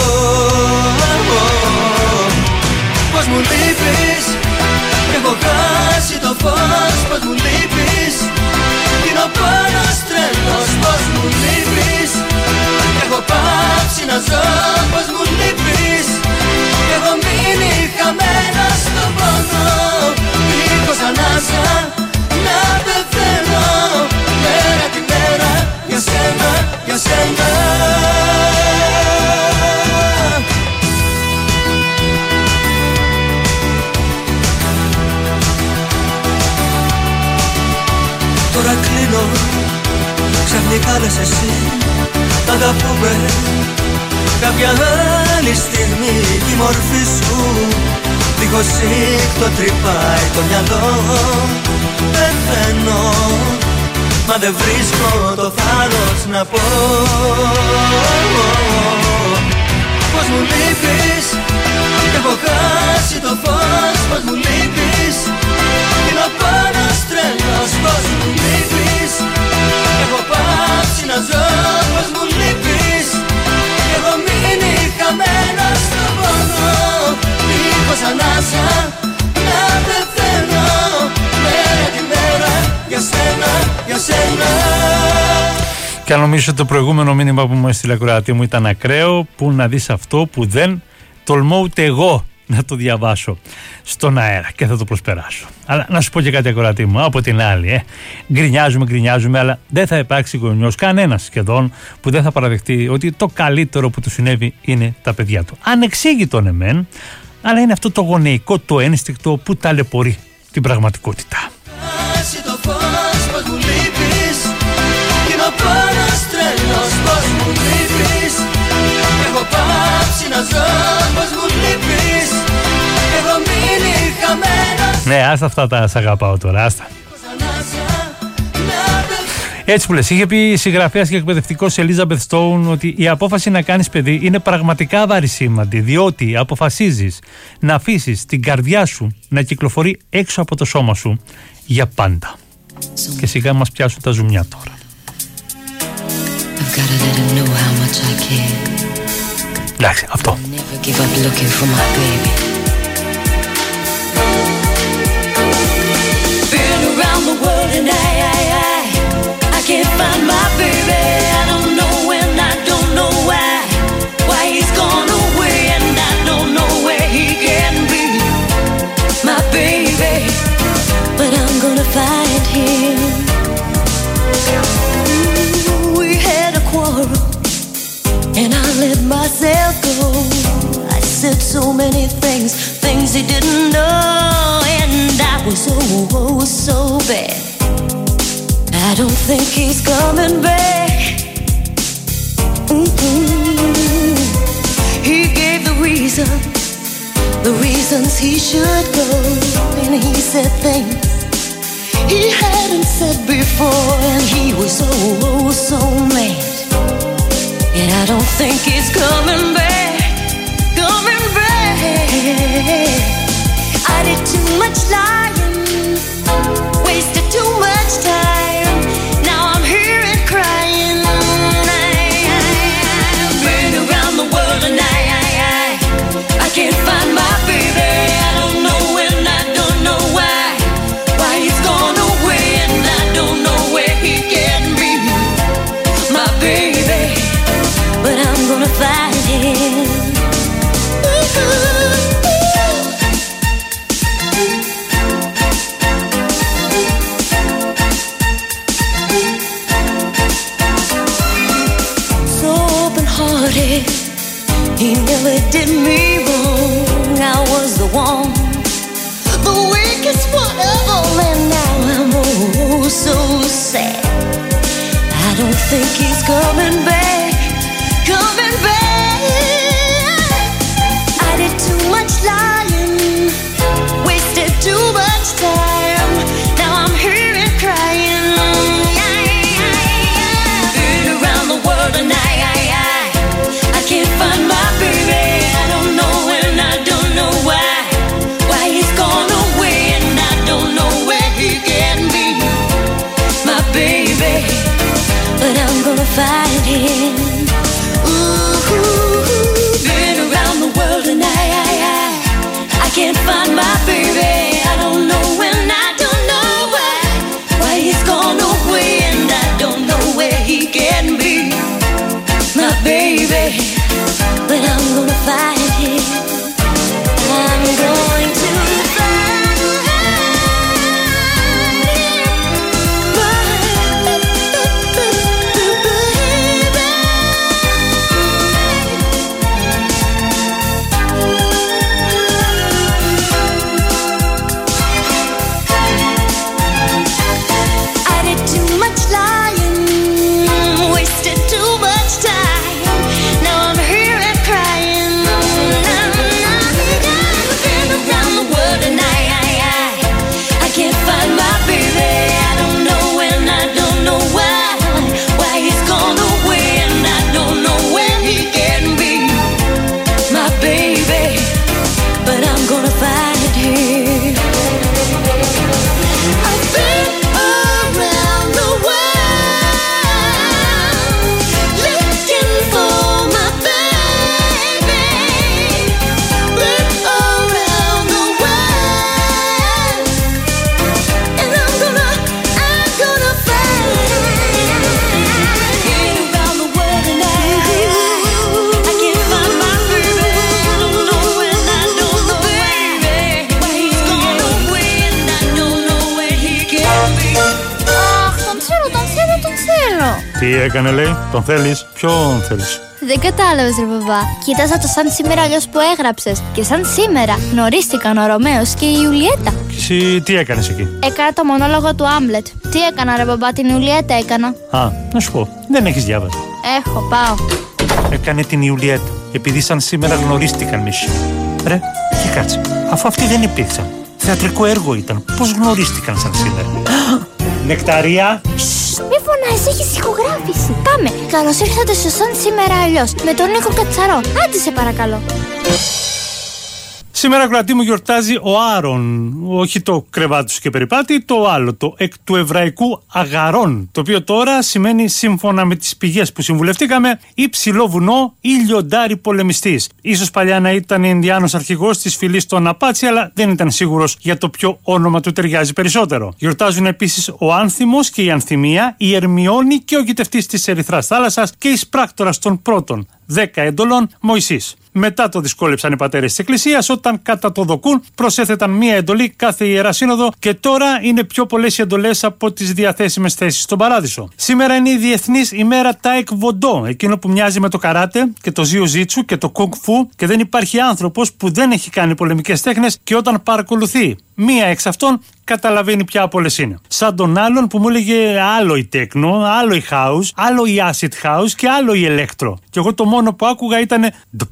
πως μου λείπεις. Έχω χάσει το φως, πως μου λείπεις. Γίνω πόνος τρελός, πως μου λείπεις. Έχω πάψει να ζω, πως μου λείπεις. Έχω μείνει χαμένος στον πόνο, δίχως ανάσα να πεθαίνω. Μέρα τη μέρα, για σένα, για σένα. Τώρα κλείνω, ξαφνικά λες εσύ, θα τα πούμε κάποια άλλη στιγμή. Η μορφή σου δίχως σύκτο τρυπάει το μυαλό. Πεθαίνω, μα δεν βρίσκω το θάρρος να πω πως μου λείπεις. Έχω χάσει το φως, πως μου λείπεις. Είναι ο πόνος τρελός, πως μου λείπεις. Έχω πάψει να ζω, πως μου λείπεις. Έχω μείνει χαμένος στον πόνο, δίχως ανάσα να πεθαίνω. Μέρα τη μέρα, για σένα, για σένα. Και αν νομίζω ότι το προηγούμενο μήνυμα που μου έστειλε ακροατή μου ήταν ακραίο, που να δεις αυτό που δεν τολμώ ούτε εγώ να το διαβάσω στον αέρα και θα το προσπεράσω. Αλλά να σου πω και κάτι ακροατή μου, από την άλλη, ε, γκρινιάζουμε, γκρινιάζουμε, αλλά δεν θα υπάρξει γονιός, κανένας σχεδόν, που δεν θα παραδεχτεί ότι το καλύτερο που του συνέβη είναι τα παιδιά του. Ανεξήγητο ναι μεν, αλλά είναι αυτό το γονεϊκό, το ένστικτο που ταλαιπωρεί την πραγματικότητα. Ναι, άστα αυτά τα σ' αγαπάω τώρα, άστα. Έτσι που λες, είχε πει η συγγραφέας και εκπαιδευτικός Elizabeth Stone ότι η απόφαση να κάνεις παιδί είναι πραγματικά βαρισίμαντη, διότι αποφασίζεις να αφήσεις την καρδιά σου να κυκλοφορεί έξω από το σώμα σου για πάντα. Και σιγά μας πιάσουν τα ζουμιά τώρα. Εντάξει, αυτό. I can't find my baby. I don't know when, I don't know why. Why he's gone away and I don't know where he can be. My baby, but I'm gonna find him. Ooh, we had a quarrel and I let myself go. I said so many things, things he didn't know, and I was so, oh, so bad. I don't think he's coming back. Mm-hmm. He gave the reason, the reasons he should go, and he said things he hadn't said before, and he was so, oh, so mad. And I don't think he's coming back, coming back. I did too much lying, wasted too much time. Can't find my baby. I don't know when, I don't know why. Why he's gone away and I don't know where he can be. My baby, but I'm gonna find him. So open-hearted, he never did me wrong. I was the one, the weakest one of all, and now I'm oh so sad. I don't think he's coming back, coming back. I did too Τι έκανε, λέει, τον θέλεις, ποιον θέλεις? Δεν κατάλαβες ρε μπαμπά. Κοίταζα το σαν σήμερα αλλιώς που έγραψες. Και σαν σήμερα γνωρίστηκαν ο Ρωμαίος και η Ιουλιέτα. Και εσύ τι έκανες εκεί? Έκανα το μονόλογο του Άμλετ. Τι έκανα ρε μπαμπά, την Ιουλιέτα έκανα. Α, να σου πω, δεν έχεις διάβασει. Έχω, πάω. Έκανε την Ιουλιέτα, επειδή σαν σήμερα γνωρίστηκαν μισή. Ρε, και κάτσε, αφού αυτοί δεν υπήρξαν. Θεατρικό έργο ήταν, πώς γνωρίστηκαν σαν σήμερα? Νεκταρία. Μη φωνάζεις, έχεις ηχογράφηση. Πάμε. Καλώς ήρθατε στο σαν σήμερα αλλιώς με τον Νίκο Κατσαρό. Άντε σε παρακαλώ. Σήμερα, κρατή μου, γιορτάζει ο Άρων. Όχι το κρεβάτι σου και περιπάτη, το άλλο, το εκ του εβραϊκού Αγαρών. Το οποίο τώρα σημαίνει, σύμφωνα με τις πηγές που συμβουλευτήκαμε, υψηλό βουνό ή λιοντάρι πολεμιστής. Ίσως παλιά να ήταν Ινδιάνος αρχηγός της φυλής των Απάτσι, αλλά δεν ήταν σίγουρος για το ποιο όνομα του ταιριάζει περισσότερο. Γιορτάζουν επίσης ο Άνθιμος και η Ανθυμία, η Ερμιόνη και ο γητευτής της Ερυθράς Θάλασσας και η σπράκτορας των πρώτων δέκα εντολών, Μωυσής. Μετά το δυσκόλεψαν οι πατέρες της Εκκλησίας όταν κατά το δοκούν προσέθεταν μία εντολή κάθε Ιερά Σύνοδο και τώρα είναι πιο πολλές οι εντολές από τις διαθέσιμες θέσεις στον Παράδεισο. Σήμερα είναι η Διεθνής ημέρα Taekwondo, εκείνο που μοιάζει με το καράτε και το Jiu-Jitsu και το Kung Fu, και δεν υπάρχει άνθρωπος που δεν έχει κάνει πολεμικές τέχνες και όταν παρακολουθεί μία εξ αυτών καταλαβαίνει ποια από όλες είναι. Σαν τον άλλον που μου έλεγε άλλο η τέκνο, άλλο η house, άλλο η acid house και άλλο η electro. Και εγώ το μόνο που άκουγα ήταν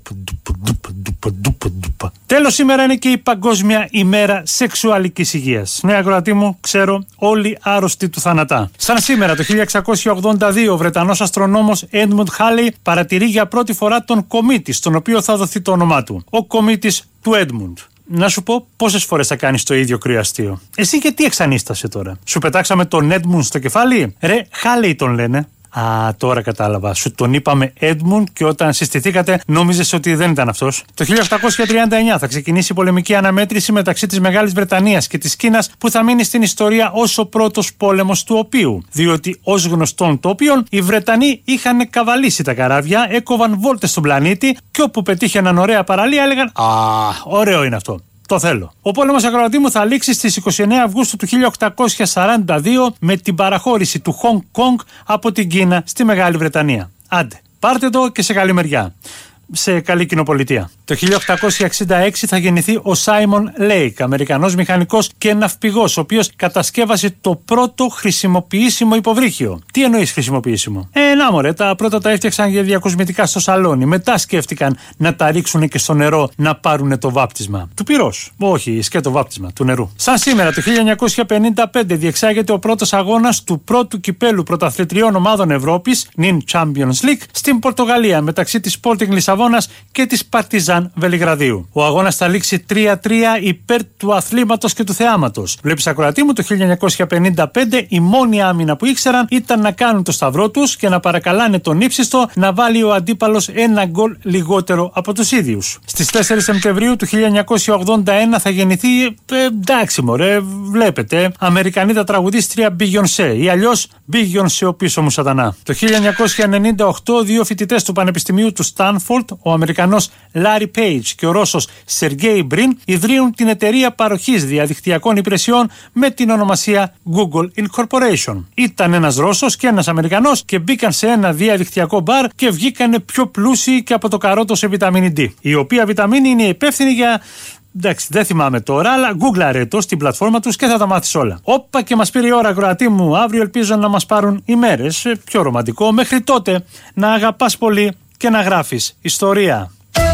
τέλος, σήμερα είναι και η Παγκόσμια ημέρα σεξουαλικής υγείας. Ναι, ακροατή μου, ξέρω, όλοι άρρωστοι του θανατά. Σαν σήμερα το χίλια εξακόσια ογδόντα δύο ο Βρετανός αστρονόμος Edmund Halley παρατηρεί για πρώτη φορά τον κομήτη, στον οποίο θα δοθεί το όνομά του. Ο κομήτης του Edmund. Να σου πω πόσες φορές θα κάνεις το ίδιο κρύο αστείο. Εσύ και τι εξανίστασε τώρα? Σου πετάξαμε τον Edmund στο κεφάλι? Ρε, Halley τον λένε. Α, τώρα κατάλαβα. Σου τον είπαμε Edmund και όταν συστηθήκατε νόμιζες ότι δεν ήταν αυτός. Το χίλια οκτακόσια τριάντα εννιά θα ξεκινήσει η πολεμική αναμέτρηση μεταξύ της Μεγάλης Βρετανίας και της Κίνας, που θα μείνει στην ιστορία ως ο πρώτος πόλεμος του οποίου. Διότι ως γνωστόν το οποίον οι Βρετανοί είχαν καβαλήσει τα καράβια, έκοβαν βόλτες στον πλανήτη και όπου πετύχαιναν ωραία παραλία έλεγαν «Α, ωραίο είναι αυτό. Το θέλω». Ο πόλεμος, ακροατή μου, θα λήξει στις είκοσι εννέα Αυγούστου του χίλια οκτακόσια σαράντα δύο με την παραχώρηση του Χονγκ Κονγκ από την Κίνα στη Μεγάλη Βρετανία. Άντε, πάρτε το και σε καλή μεριά. Σε καλή κοινοπολιτεία. Το χίλια οκτακόσια εξήντα έξι θα γεννηθεί ο Σάιμον Λέικ, Αμερικανός μηχανικός και ναυπηγός, ο οποίος κατασκεύασε το πρώτο χρησιμοποιήσιμο υποβρύχιο. Τι εννοείς χρησιμοποιήσιμο? Ε, να μωρέ, τα πρώτα τα έφτιαξαν για διακοσμητικά στο σαλόνι. Μετά σκέφτηκαν να τα ρίξουν και στο νερό να πάρουν το βάπτισμα. Του πυρός. Όχι, σκέτο βάπτισμα του νερού. Σαν σήμερα το χίλια εννιακόσια πενήντα πέντε διεξάγεται ο πρώτος αγώνας του πρώτου κυπέλου πρωταθλητριών ομάδων Ευρώπης, νυν Champions League, στην Πορτογαλία μεταξύ της Sporting Λισαβόνας και της Παρτιζάν Βελιγραδίου. Ο αγώνας θα λήξει τρία τρία υπέρ του αθλήματος και του θεάματος. Βλέπεις, ακροατή μου, το χίλια εννιακόσια πενήντα πέντε η μόνη άμυνα που ήξεραν ήταν να κάνουν το σταυρό τους και να παρακαλάνε τον ύψιστο να βάλει ο αντίπαλος ένα γκολ λιγότερο από τους ίδιους. Στις τέσσερις Σεπτεμβρίου του χίλια εννιακόσια ογδόντα ένα θα γεννηθεί, ε, εντάξει μωρέ, βλέπετε, Αμερικανίδα τραγουδίστρια Beyoncé ή αλλιώς Beyoncé ο πίσω μου σατανά. Το χίλια εννιακόσια ενενήντα οκτώ δύο φοιτητές του Πανεπιστημίου του Στάνφορντ, ο Αμερικανός Larry Page και ο Ρώσος Σεργέι Μπριν, ιδρύουν την εταιρεία παροχής διαδικτυακών υπηρεσιών με την ονομασία Google Incorporation. Ήταν ένας Ρώσος και ένας Αμερικανός και μπήκαν σε ένα διαδικτυακό μπαρ και βγήκανε πιο πλούσιοι και από το καρότο σε βιταμίνη D, η οποία βιταμίνη είναι υπεύθυνη για... εντάξει, δεν θυμάμαι τώρα, αλλά γκούγκλαρε το στην πλατφόρμα τους και θα τα μάθεις όλα. Όπα και μας πήρε η ώρα, ακροατή μου. Αύριο ελπίζω να μας πάρουν ημέρες, πιο ρομαντικό. Μέχρι τότε να αγαπάς πολύ και να γράφεις ιστορία.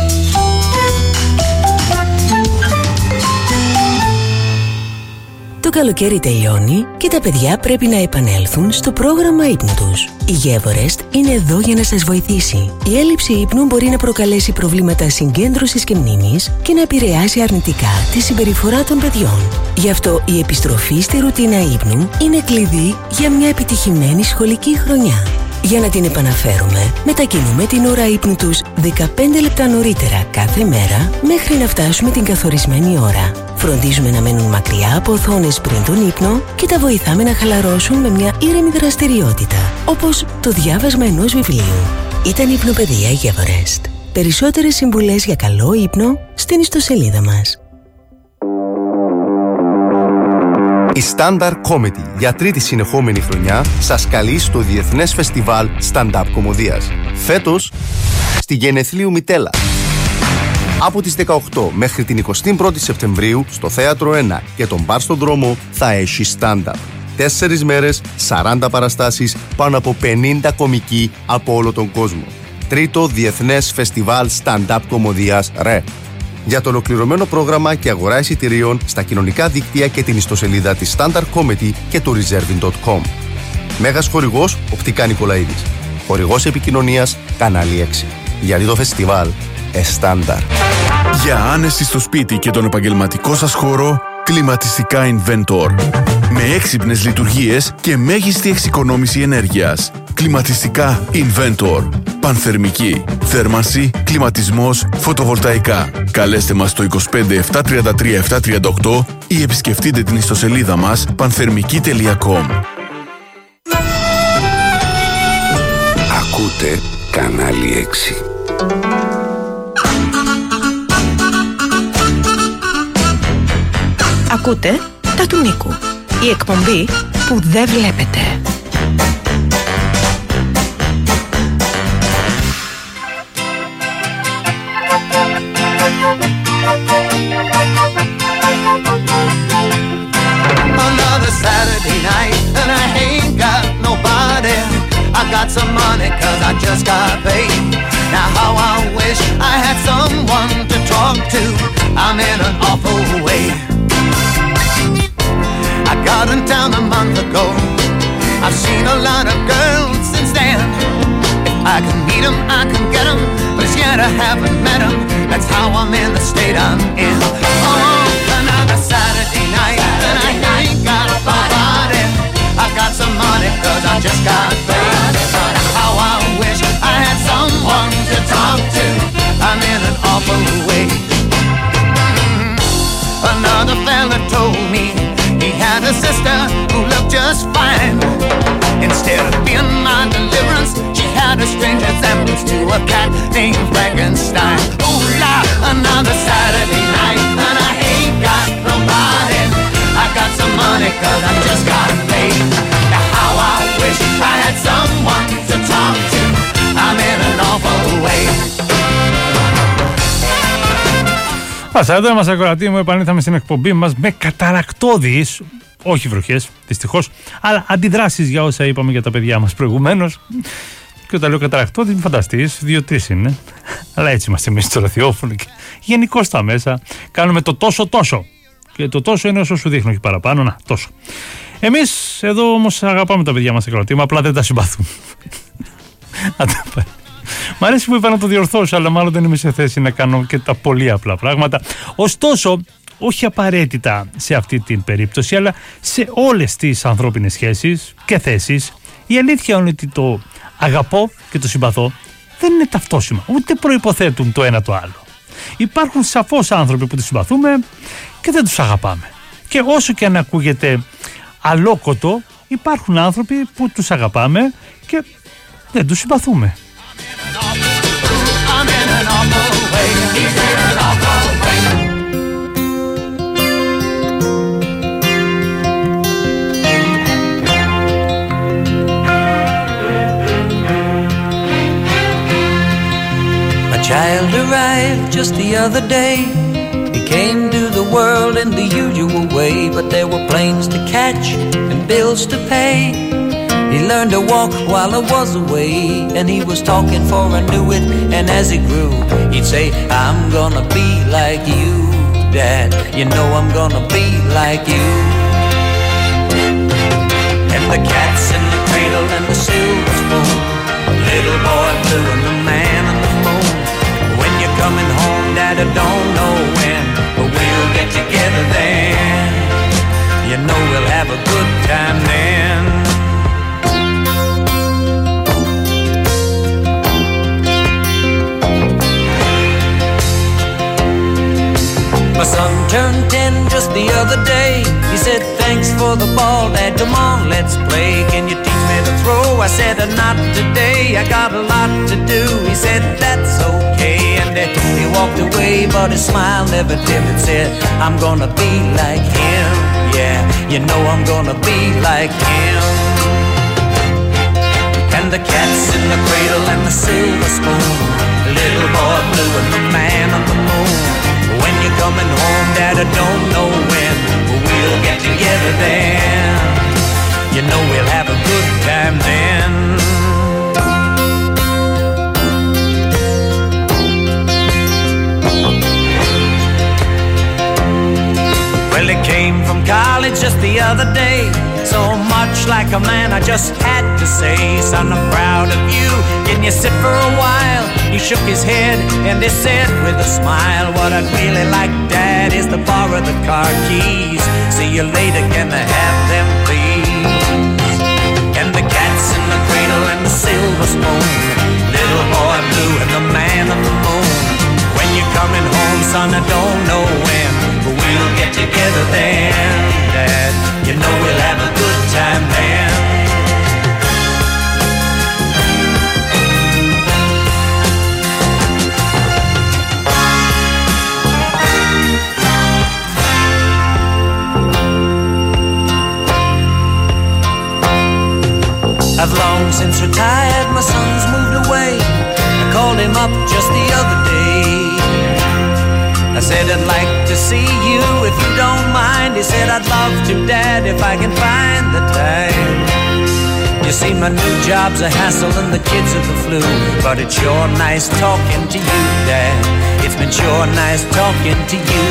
Το καλοκαίρι τελειώνει και τα παιδιά πρέπει να επανέλθουν στο πρόγραμμα ύπνου τους. Η Γεύορεστ είναι εδώ για να σας βοηθήσει. Η έλλειψη ύπνου μπορεί να προκαλέσει προβλήματα συγκέντρωσης και μνήμης και να επηρεάσει αρνητικά τη συμπεριφορά των παιδιών. Γι' αυτό η επιστροφή στη ρουτίνα ύπνου είναι κλειδί για μια επιτυχημένη σχολική χρονιά. Για να την επαναφέρουμε, μετακινούμε την ώρα ύπνου τους δεκαπέντε λεπτά νωρίτερα κάθε μέρα μέχρι να φτάσουμε την καθορισμένη ώρα. Φροντίζουμε να μένουν μακριά από οθόνες πριν τον ύπνο και τα βοηθάμε να χαλαρώσουν με μια ήρεμη δραστηριότητα, όπως το διάβασμα ενός βιβλίου. Ήταν η Υπνοπαιδεία Γεύορεστ. Περισσότερες συμβουλές για καλό ύπνο στην ιστοσελίδα μας. Η Standard Comedy για τρίτη συνεχόμενη χρονιά σας καλεί στο Διεθνές Φεστιβάλ Stand-Up Κωμωδίας. Φέτος στη Γενεθλίου Μητέλα. Από τις δεκαοκτώ μέχρι την εικοστή πρώτη Σεπτεμβρίου στο Θέατρο ένα και τον Μπαρ στον Δρόμο θα έχει stand-up. Τέσσερις μέρες, σαράντα παραστάσεις, πάνω από πενήντα κομικοί από όλο τον κόσμο. Τρίτο Διεθνές Φεστιβάλ Stand-Up Κωμωδίας ΡΕ. Για το ολοκληρωμένο πρόγραμμα και αγορά εισιτηρίων στα κοινωνικά δίκτυα και την ιστοσελίδα της Standard Comedy και του reserving τελεία com. Μέγας χορηγός Οπτικά Νικολαίδης. Χορηγός επικοινωνίας Κανάλι έξι. Γιατί το φεστιβάλ εστάνταρ. Για άνεση στο σπίτι και τον επαγγελματικό σας χώρο, κλιματιστικά Inventor. Με έξυπνες λειτουργίες και μέγιστη εξοικονόμηση ενέργειας. Κλιματιστικά Inventor. Πανθερμική, θέρμανση, κλιματισμός, φωτοβολταϊκά. Καλέστε μας στο είκοσι πέντε επτακόσια τριάντα τρία επτακόσια τριάντα οκτώ ή επισκεφτείτε την ιστοσελίδα μας πανθερμική τελεία com. Ακούτε Κανάλι έξι. Ακούτε τα του Νίκου. Η εκπομπή που δεν βλέπετε. Another Saturday night and I ain't got nobody. I got some money cause I just got paid. Now how I wish I had someone to talk to. I'm in an awful way. I got in town a month ago. I've seen a lot of girls since then. If I can meet them, I can get them. But as yet I haven't met them. That's how I'm in the state I'm in. Oh, another Saturday night and I ain't got nobody. I got some money cause I just got paid. How I wish I had someone to talk to. I'm in an awful way. Another fella told me he had a sister who looked just fine. Instead of being my deliverance, she had a strange resemblance to a cat named Frankenstein. Ooh la, another Saturday night and I ain't got nobody. I got some money cause I just got paid. Now how I wish I had someone to talk to. I'm in an awful way. Πάσα, εδώ είμαστε ακροατοί μου, επανήλθαμε στην εκπομπή μας με καταρακτώδεις, όχι βροχές, δυστυχώς, αλλά αντιδράσεις για όσα είπαμε για τα παιδιά μας προηγουμένως. Και όταν λέω καταρακτώδεις, μην φανταστείς, δύο-τρεις είναι. Αλλά έτσι είμαστε εμείς στο ραδιόφωνο και γενικώς στα μέσα κάνουμε το τόσο τόσο. Και το τόσο είναι όσο σου δείχνω, όχι παραπάνω, να, τόσο. Εμείς εδώ όμως αγαπάμε τα παιδιά μας ακροατή, απλά δεν τα συμπαθούμε. Μ' αρέσει που είπα να το διορθώσω, αλλά μάλλον δεν είμαι σε θέση να κάνω και τα πολύ απλά πράγματα. Ωστόσο, όχι απαραίτητα σε αυτή την περίπτωση, αλλά σε όλες τις ανθρώπινες σχέσεις και θέσεις, η αλήθεια είναι ότι το αγαπώ και το συμπαθώ δεν είναι ταυτόσιμα, ούτε προϋποθέτουν το ένα το άλλο. Υπάρχουν σαφώς άνθρωποι που τους συμπαθούμε και δεν τους αγαπάμε. Και όσο και αν ακούγεται αλόκοτο, υπάρχουν άνθρωποι που τους αγαπάμε και δεν τους συμπαθούμε. I'm in an awful way. He's in an awful way. A child arrived just the other day. He came to the world in the usual way, but there were planes to catch and bills to pay. He learned to walk while I was away, and he was talking for I knew it, and as he grew, he'd say, I'm gonna be like you, Dad, you know I'm gonna be like you. And the cat's in the cradle and the silver spoon, little boy blue and the man on the moon. When you're coming home, Dad, I don't know when, but we'll get together then. You know we'll have a good time then. My son turned ten just the other day. He said, thanks for the ball, Dad, come on, let's play. Can you teach me to throw? I said, not today, I got a lot to do. He said, that's okay. And he walked away, but his smile never dimmed and said, I'm gonna be like him. yeah, you know I'm gonna be like him. And the cat's in the cradle and the silver spoon, the little boy blue and the man on the moon. When you're coming home, Dad, I don't know when, but we'll get together then. You know we'll have a good time then. Well, he came from college just the other day, so much like a man I just had to say, son, I'm proud of you, can you sit for a while? He shook his head and he said with a smile, what I'd really like, Dad, is to borrow the car keys. See you later, can I have them, please? And the cat's in the cradle and the silver spoon, little boy blue and the man on the moon. When you're coming home, son, I don't know when, but we'll get together then, Dad. You know we'll have a good time then. I've long since retired, my son's moved away. I called him up just the other day. I said I'd like to see you if you don't mind. He said I'd love to, Dad, if I can find the time. You see, my new job's a hassle and the kids are the flu, but it's sure nice talking to you, Dad. It's been sure nice talking to you.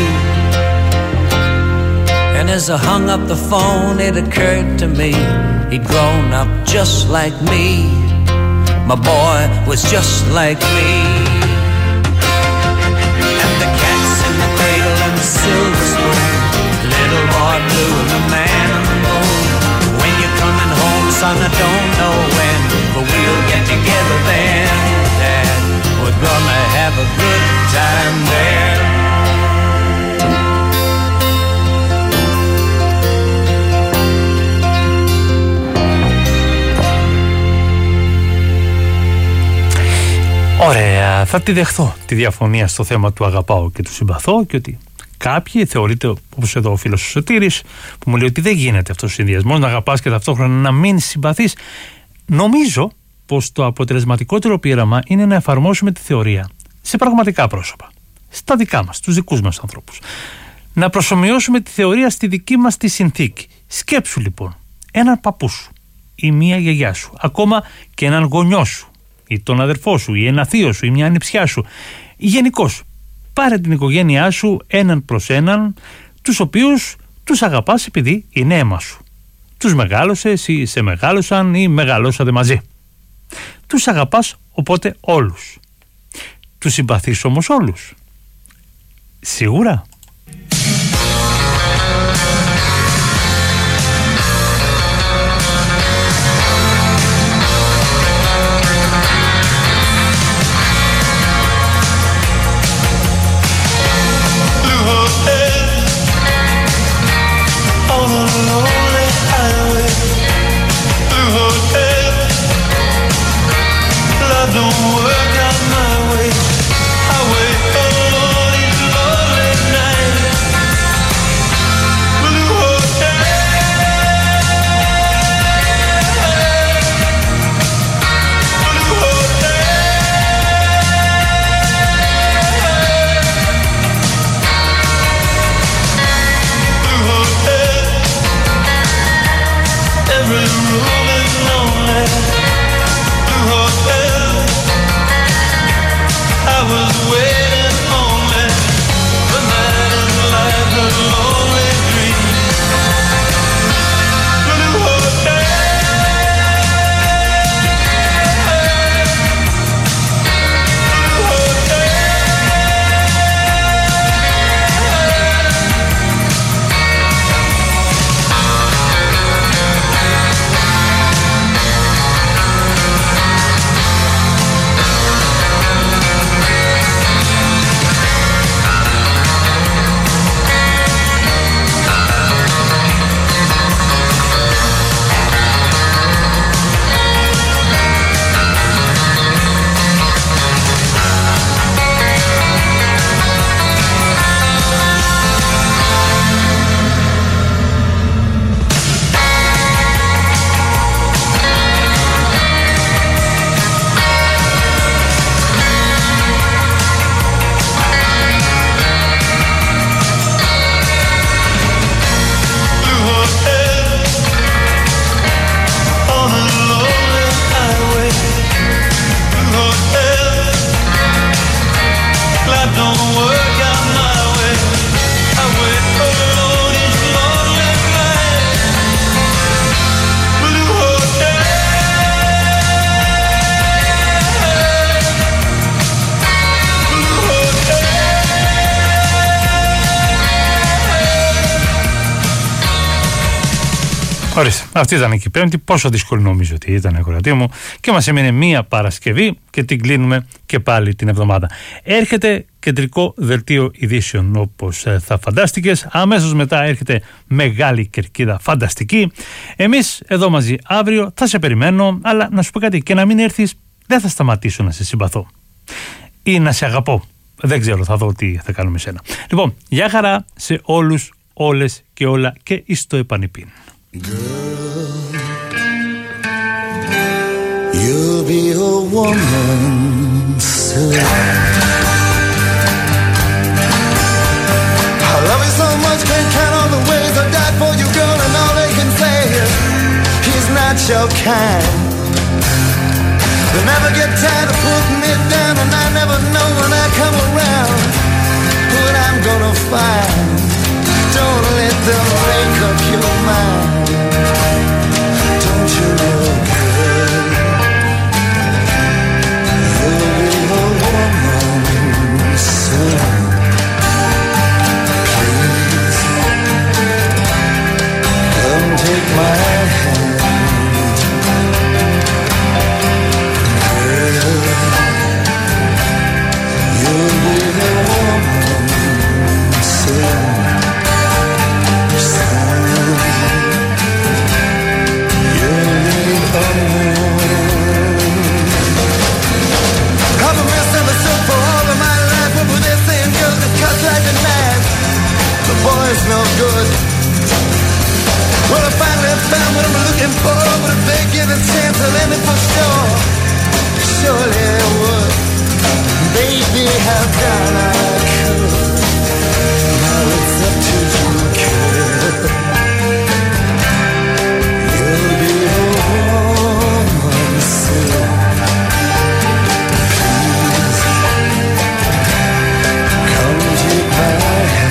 And as I hung up the phone, it occurred to me, he'd grown up just like me. My boy was just like me. Silver spoon, little boy blue and the man on the moon. When you're coming home, son, I don't know when, but we'll get together then, Dad. We're gonna have a good time there. Ωραία, θα τη δεχθώ τη διαφωνία στο θέμα του αγαπάω και του συμπαθώ και ότι κάποιοι θεωρείται, όπως εδώ ο φίλος ο Σωτήρης, που μου λέει ότι δεν γίνεται αυτός ο συνδυασμός, να αγαπάς και ταυτόχρονα να μην συμπαθείς. Νομίζω πως το αποτελεσματικότερο πείραμα είναι να εφαρμόσουμε τη θεωρία σε πραγματικά πρόσωπα, στα δικά μας, τους δικούς μας ανθρώπους. Να προσομοιώσουμε τη θεωρία στη δική μας τη συνθήκη. Σκέψου λοιπόν έναν παππού σου ή μία γιαγιά σου, ακόμα και έναν γονιό σου ή τον αδερφό σου ή ένα θείο σου ή μια ανιψιά σου. Γενικώς, πάρε την οικογένειά σου έναν προς έναν, τους οποίους τους αγαπάς επειδή είναι αίμα σου. Τους μεγάλωσες ή σε μεγάλωσαν ή μεγαλώσατε μαζί. Τους αγαπάς οπότε όλους. Τους συμπαθείς όμως όλους? Σίγουρα? Don't work out my way. I wait for all these lonely nights. Ορίστε, αυτή ήταν και η Πέμπτη. Πόσο δύσκολη νομίζω ότι ήταν, κορατή μου. Και μας έμεινε μία Παρασκευή και την κλείνουμε και πάλι την εβδομάδα. Έρχεται κεντρικό δελτίο ειδήσεων, όπως θα φαντάστηκες. Αμέσως μετά έρχεται μεγάλη κερκίδα φανταστική. Εμείς εδώ μαζί αύριο θα σε περιμένω, αλλά να σου πω κάτι, και να μην έρθεις δεν θα σταματήσω να σε συμπαθώ. Ή να σε αγαπώ. Δεν ξέρω, θα δω τι θα κάνουμε σένα. Λοιπόν, γεια χαρά σε όλους, όλες και όλα και εις το επανεπίν. Girl, you'll be a woman soon. I love you so much, can't count all the ways I died for you, girl, and all they can say is he's not your kind. They never get tired of putting me down, and I never know when I come around what I'm gonna find. Don't let them make up your mind. Don't you know, girl, you'll be a woman soon. Please, come take my hand. Girl, you'll be a woman soon. Boy's no good. Well, I finally found what I'm looking for, but if they give a chance, I'll end it for sure. Surely I would. Baby, how down I could. Now it's up to you, kid. You'll be a woman soon. Please, come take my hand.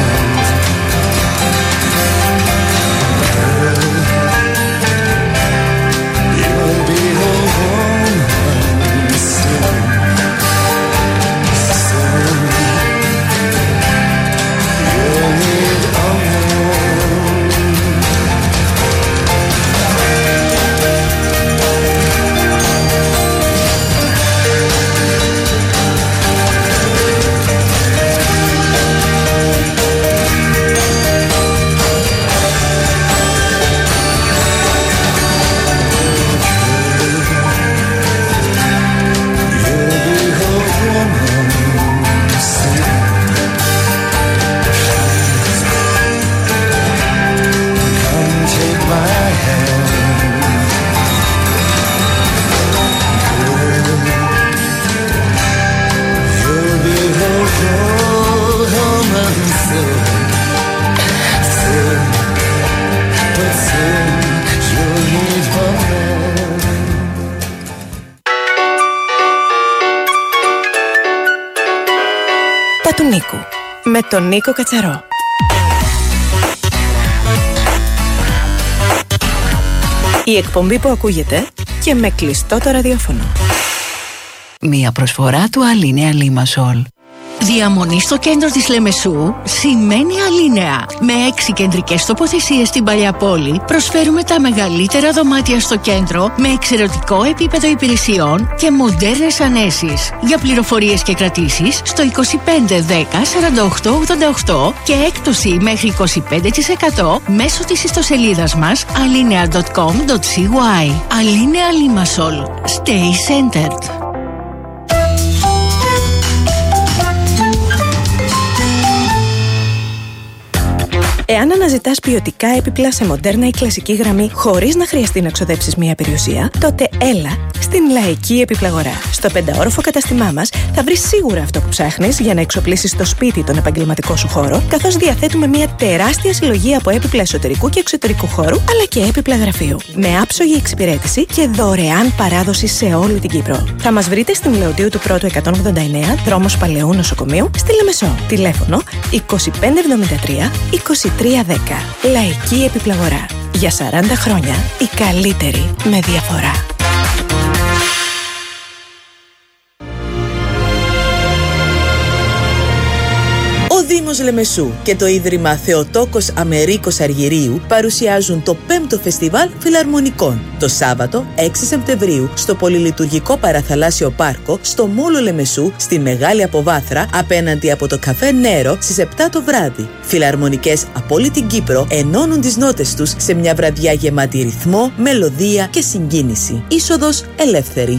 Του Νίκου με τον Νίκο Κατσαρό. Η εκπομπή που ακούγεται και με κλειστό το ραδιόφωνο. Μία προσφορά του Αλίνεα Λίμασολ. Διαμονή στο κέντρο της Λεμεσού σημαίνει Αλίνεα. Με έξι κεντρικές τοποθεσίες στην παλιά πόλη προσφέρουμε τα μεγαλύτερα δωμάτια στο κέντρο με εξαιρετικό επίπεδο υπηρεσιών και μοντέρνες ανέσεις. Για πληροφορίες και κρατήσεις στο είκοσι πέντε δέκα σαράντα οκτώ ογδόντα οκτώ και έκπτωση μέχρι είκοσι πέντε τοις εκατό μέσω της ιστοσελίδας μας alinea dot com dot c y. Αλίνεα Λίμασολ. Stay centered. Εάν αναζητάς ποιοτικά έπιπλα σε μοντέρνα ή κλασική γραμμή χωρίς να χρειαστεί να ξοδέψεις μία περιουσία, τότε έλα στην Λαϊκή Επιπλαγορά. Στο πενταόροφο καταστημά μας θα βρεις σίγουρα αυτό που ψάχνεις για να εξοπλίσεις στο σπίτι τον επαγγελματικό σου χώρο, καθώς διαθέτουμε μία τεράστια συλλογή από έπιπλα εσωτερικού και εξωτερικού χώρου, αλλά και έπιπλα γραφείου. Με άψογη εξυπηρέτηση και δωρεάν παράδοση σε όλη την Κύπρο. Θα μας βρείτε στην Λεωτίου του Πρώτου εκατόν ογδόντα εννέα, δρόμος Παλαιού Νοσοκομείου, στη Λεμεσό. Τηλέφωνο είκοσι πέντε εβδομήντα τρία είκοσι τρία δέκα. Λαϊκή Επιπλαγορά. Για σαράντα χρόνια η καλύτερη με διαφορά. Ο Δήμος Δήμος Λεμεσού και το Ίδρυμα Θεοτόκος Αμερίκος Αργυρίου παρουσιάζουν το πέμπτο Φεστιβάλ Φιλαρμονικών. Το Σάββατο έξι Σεπτεμβρίου στο Πολυλειτουργικό Παραθαλάσσιο Πάρκο στο Μόλο Λεμεσού στη Μεγάλη Αποβάθρα απέναντι από το καφέ Νέρο στις επτά το βράδυ. Φιλαρμονικές από όλη την Κύπρο ενώνουν τις νότες τους σε μια βραδιά γεμάτη ρυθμό, μελωδία και συγκίνηση. Είσοδος ελεύθερη.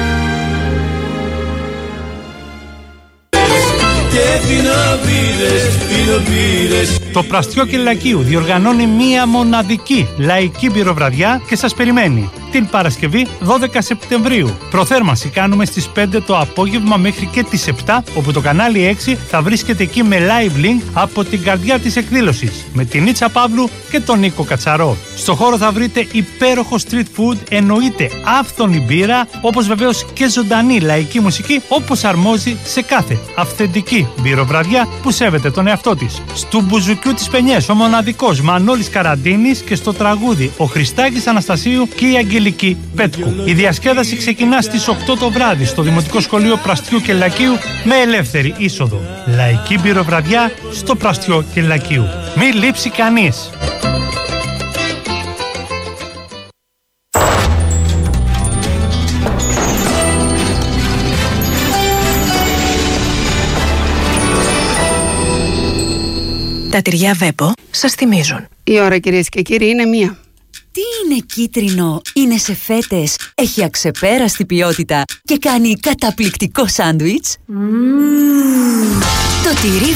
Το Πραστιό Κελλακίου διοργανώνει μία μοναδική λαϊκή πυροβραδιά και σας περιμένει την Παρασκευή δώδεκα Σεπτεμβρίου. Προθέρμανση κάνουμε στις πέντε το απόγευμα μέχρι και τις επτά, όπου το κανάλι έξι θα βρίσκεται εκεί με live link από την καρδιά της εκδήλωσης με την Ίτσα Παύλου και τον Νίκο Κατσαρό. Στο χώρο θα βρείτε υπέροχο street food, εννοείται άφθονη μπύρα, όπως βεβαίως και ζωντανή λαϊκή μουσική, όπως αρμόζει σε κάθε αυθεντική μπυροβραδιά που σέβεται τον εαυτό της. Στου μπουζουκιού της Πενιές ο μοναδικός Μανώλης Καραντίνης και στο τραγούδι ο Χριστάκης Αναστασίου και η Αγγελική Πέτκου. Η διασκέδαση ξεκινά στις οκτώ το βράδυ στο Δημοτικό Σχολείο Πραστιού Κελλακίου με ελεύθερη είσοδο. Λαϊκή μπυροβραδιά στο Πραστιό Κελλακίου. Μη λείψει κανείς. Τα τυριά Βέπο σας θυμίζουν. Η ώρα, κυρίες και κύριοι, είναι μία. Τι είναι κίτρινο, είναι σε φέτες, έχει αξεπέραστη ποιότητα και κάνει καταπληκτικό σάντουιτς. Mm. Το τυρί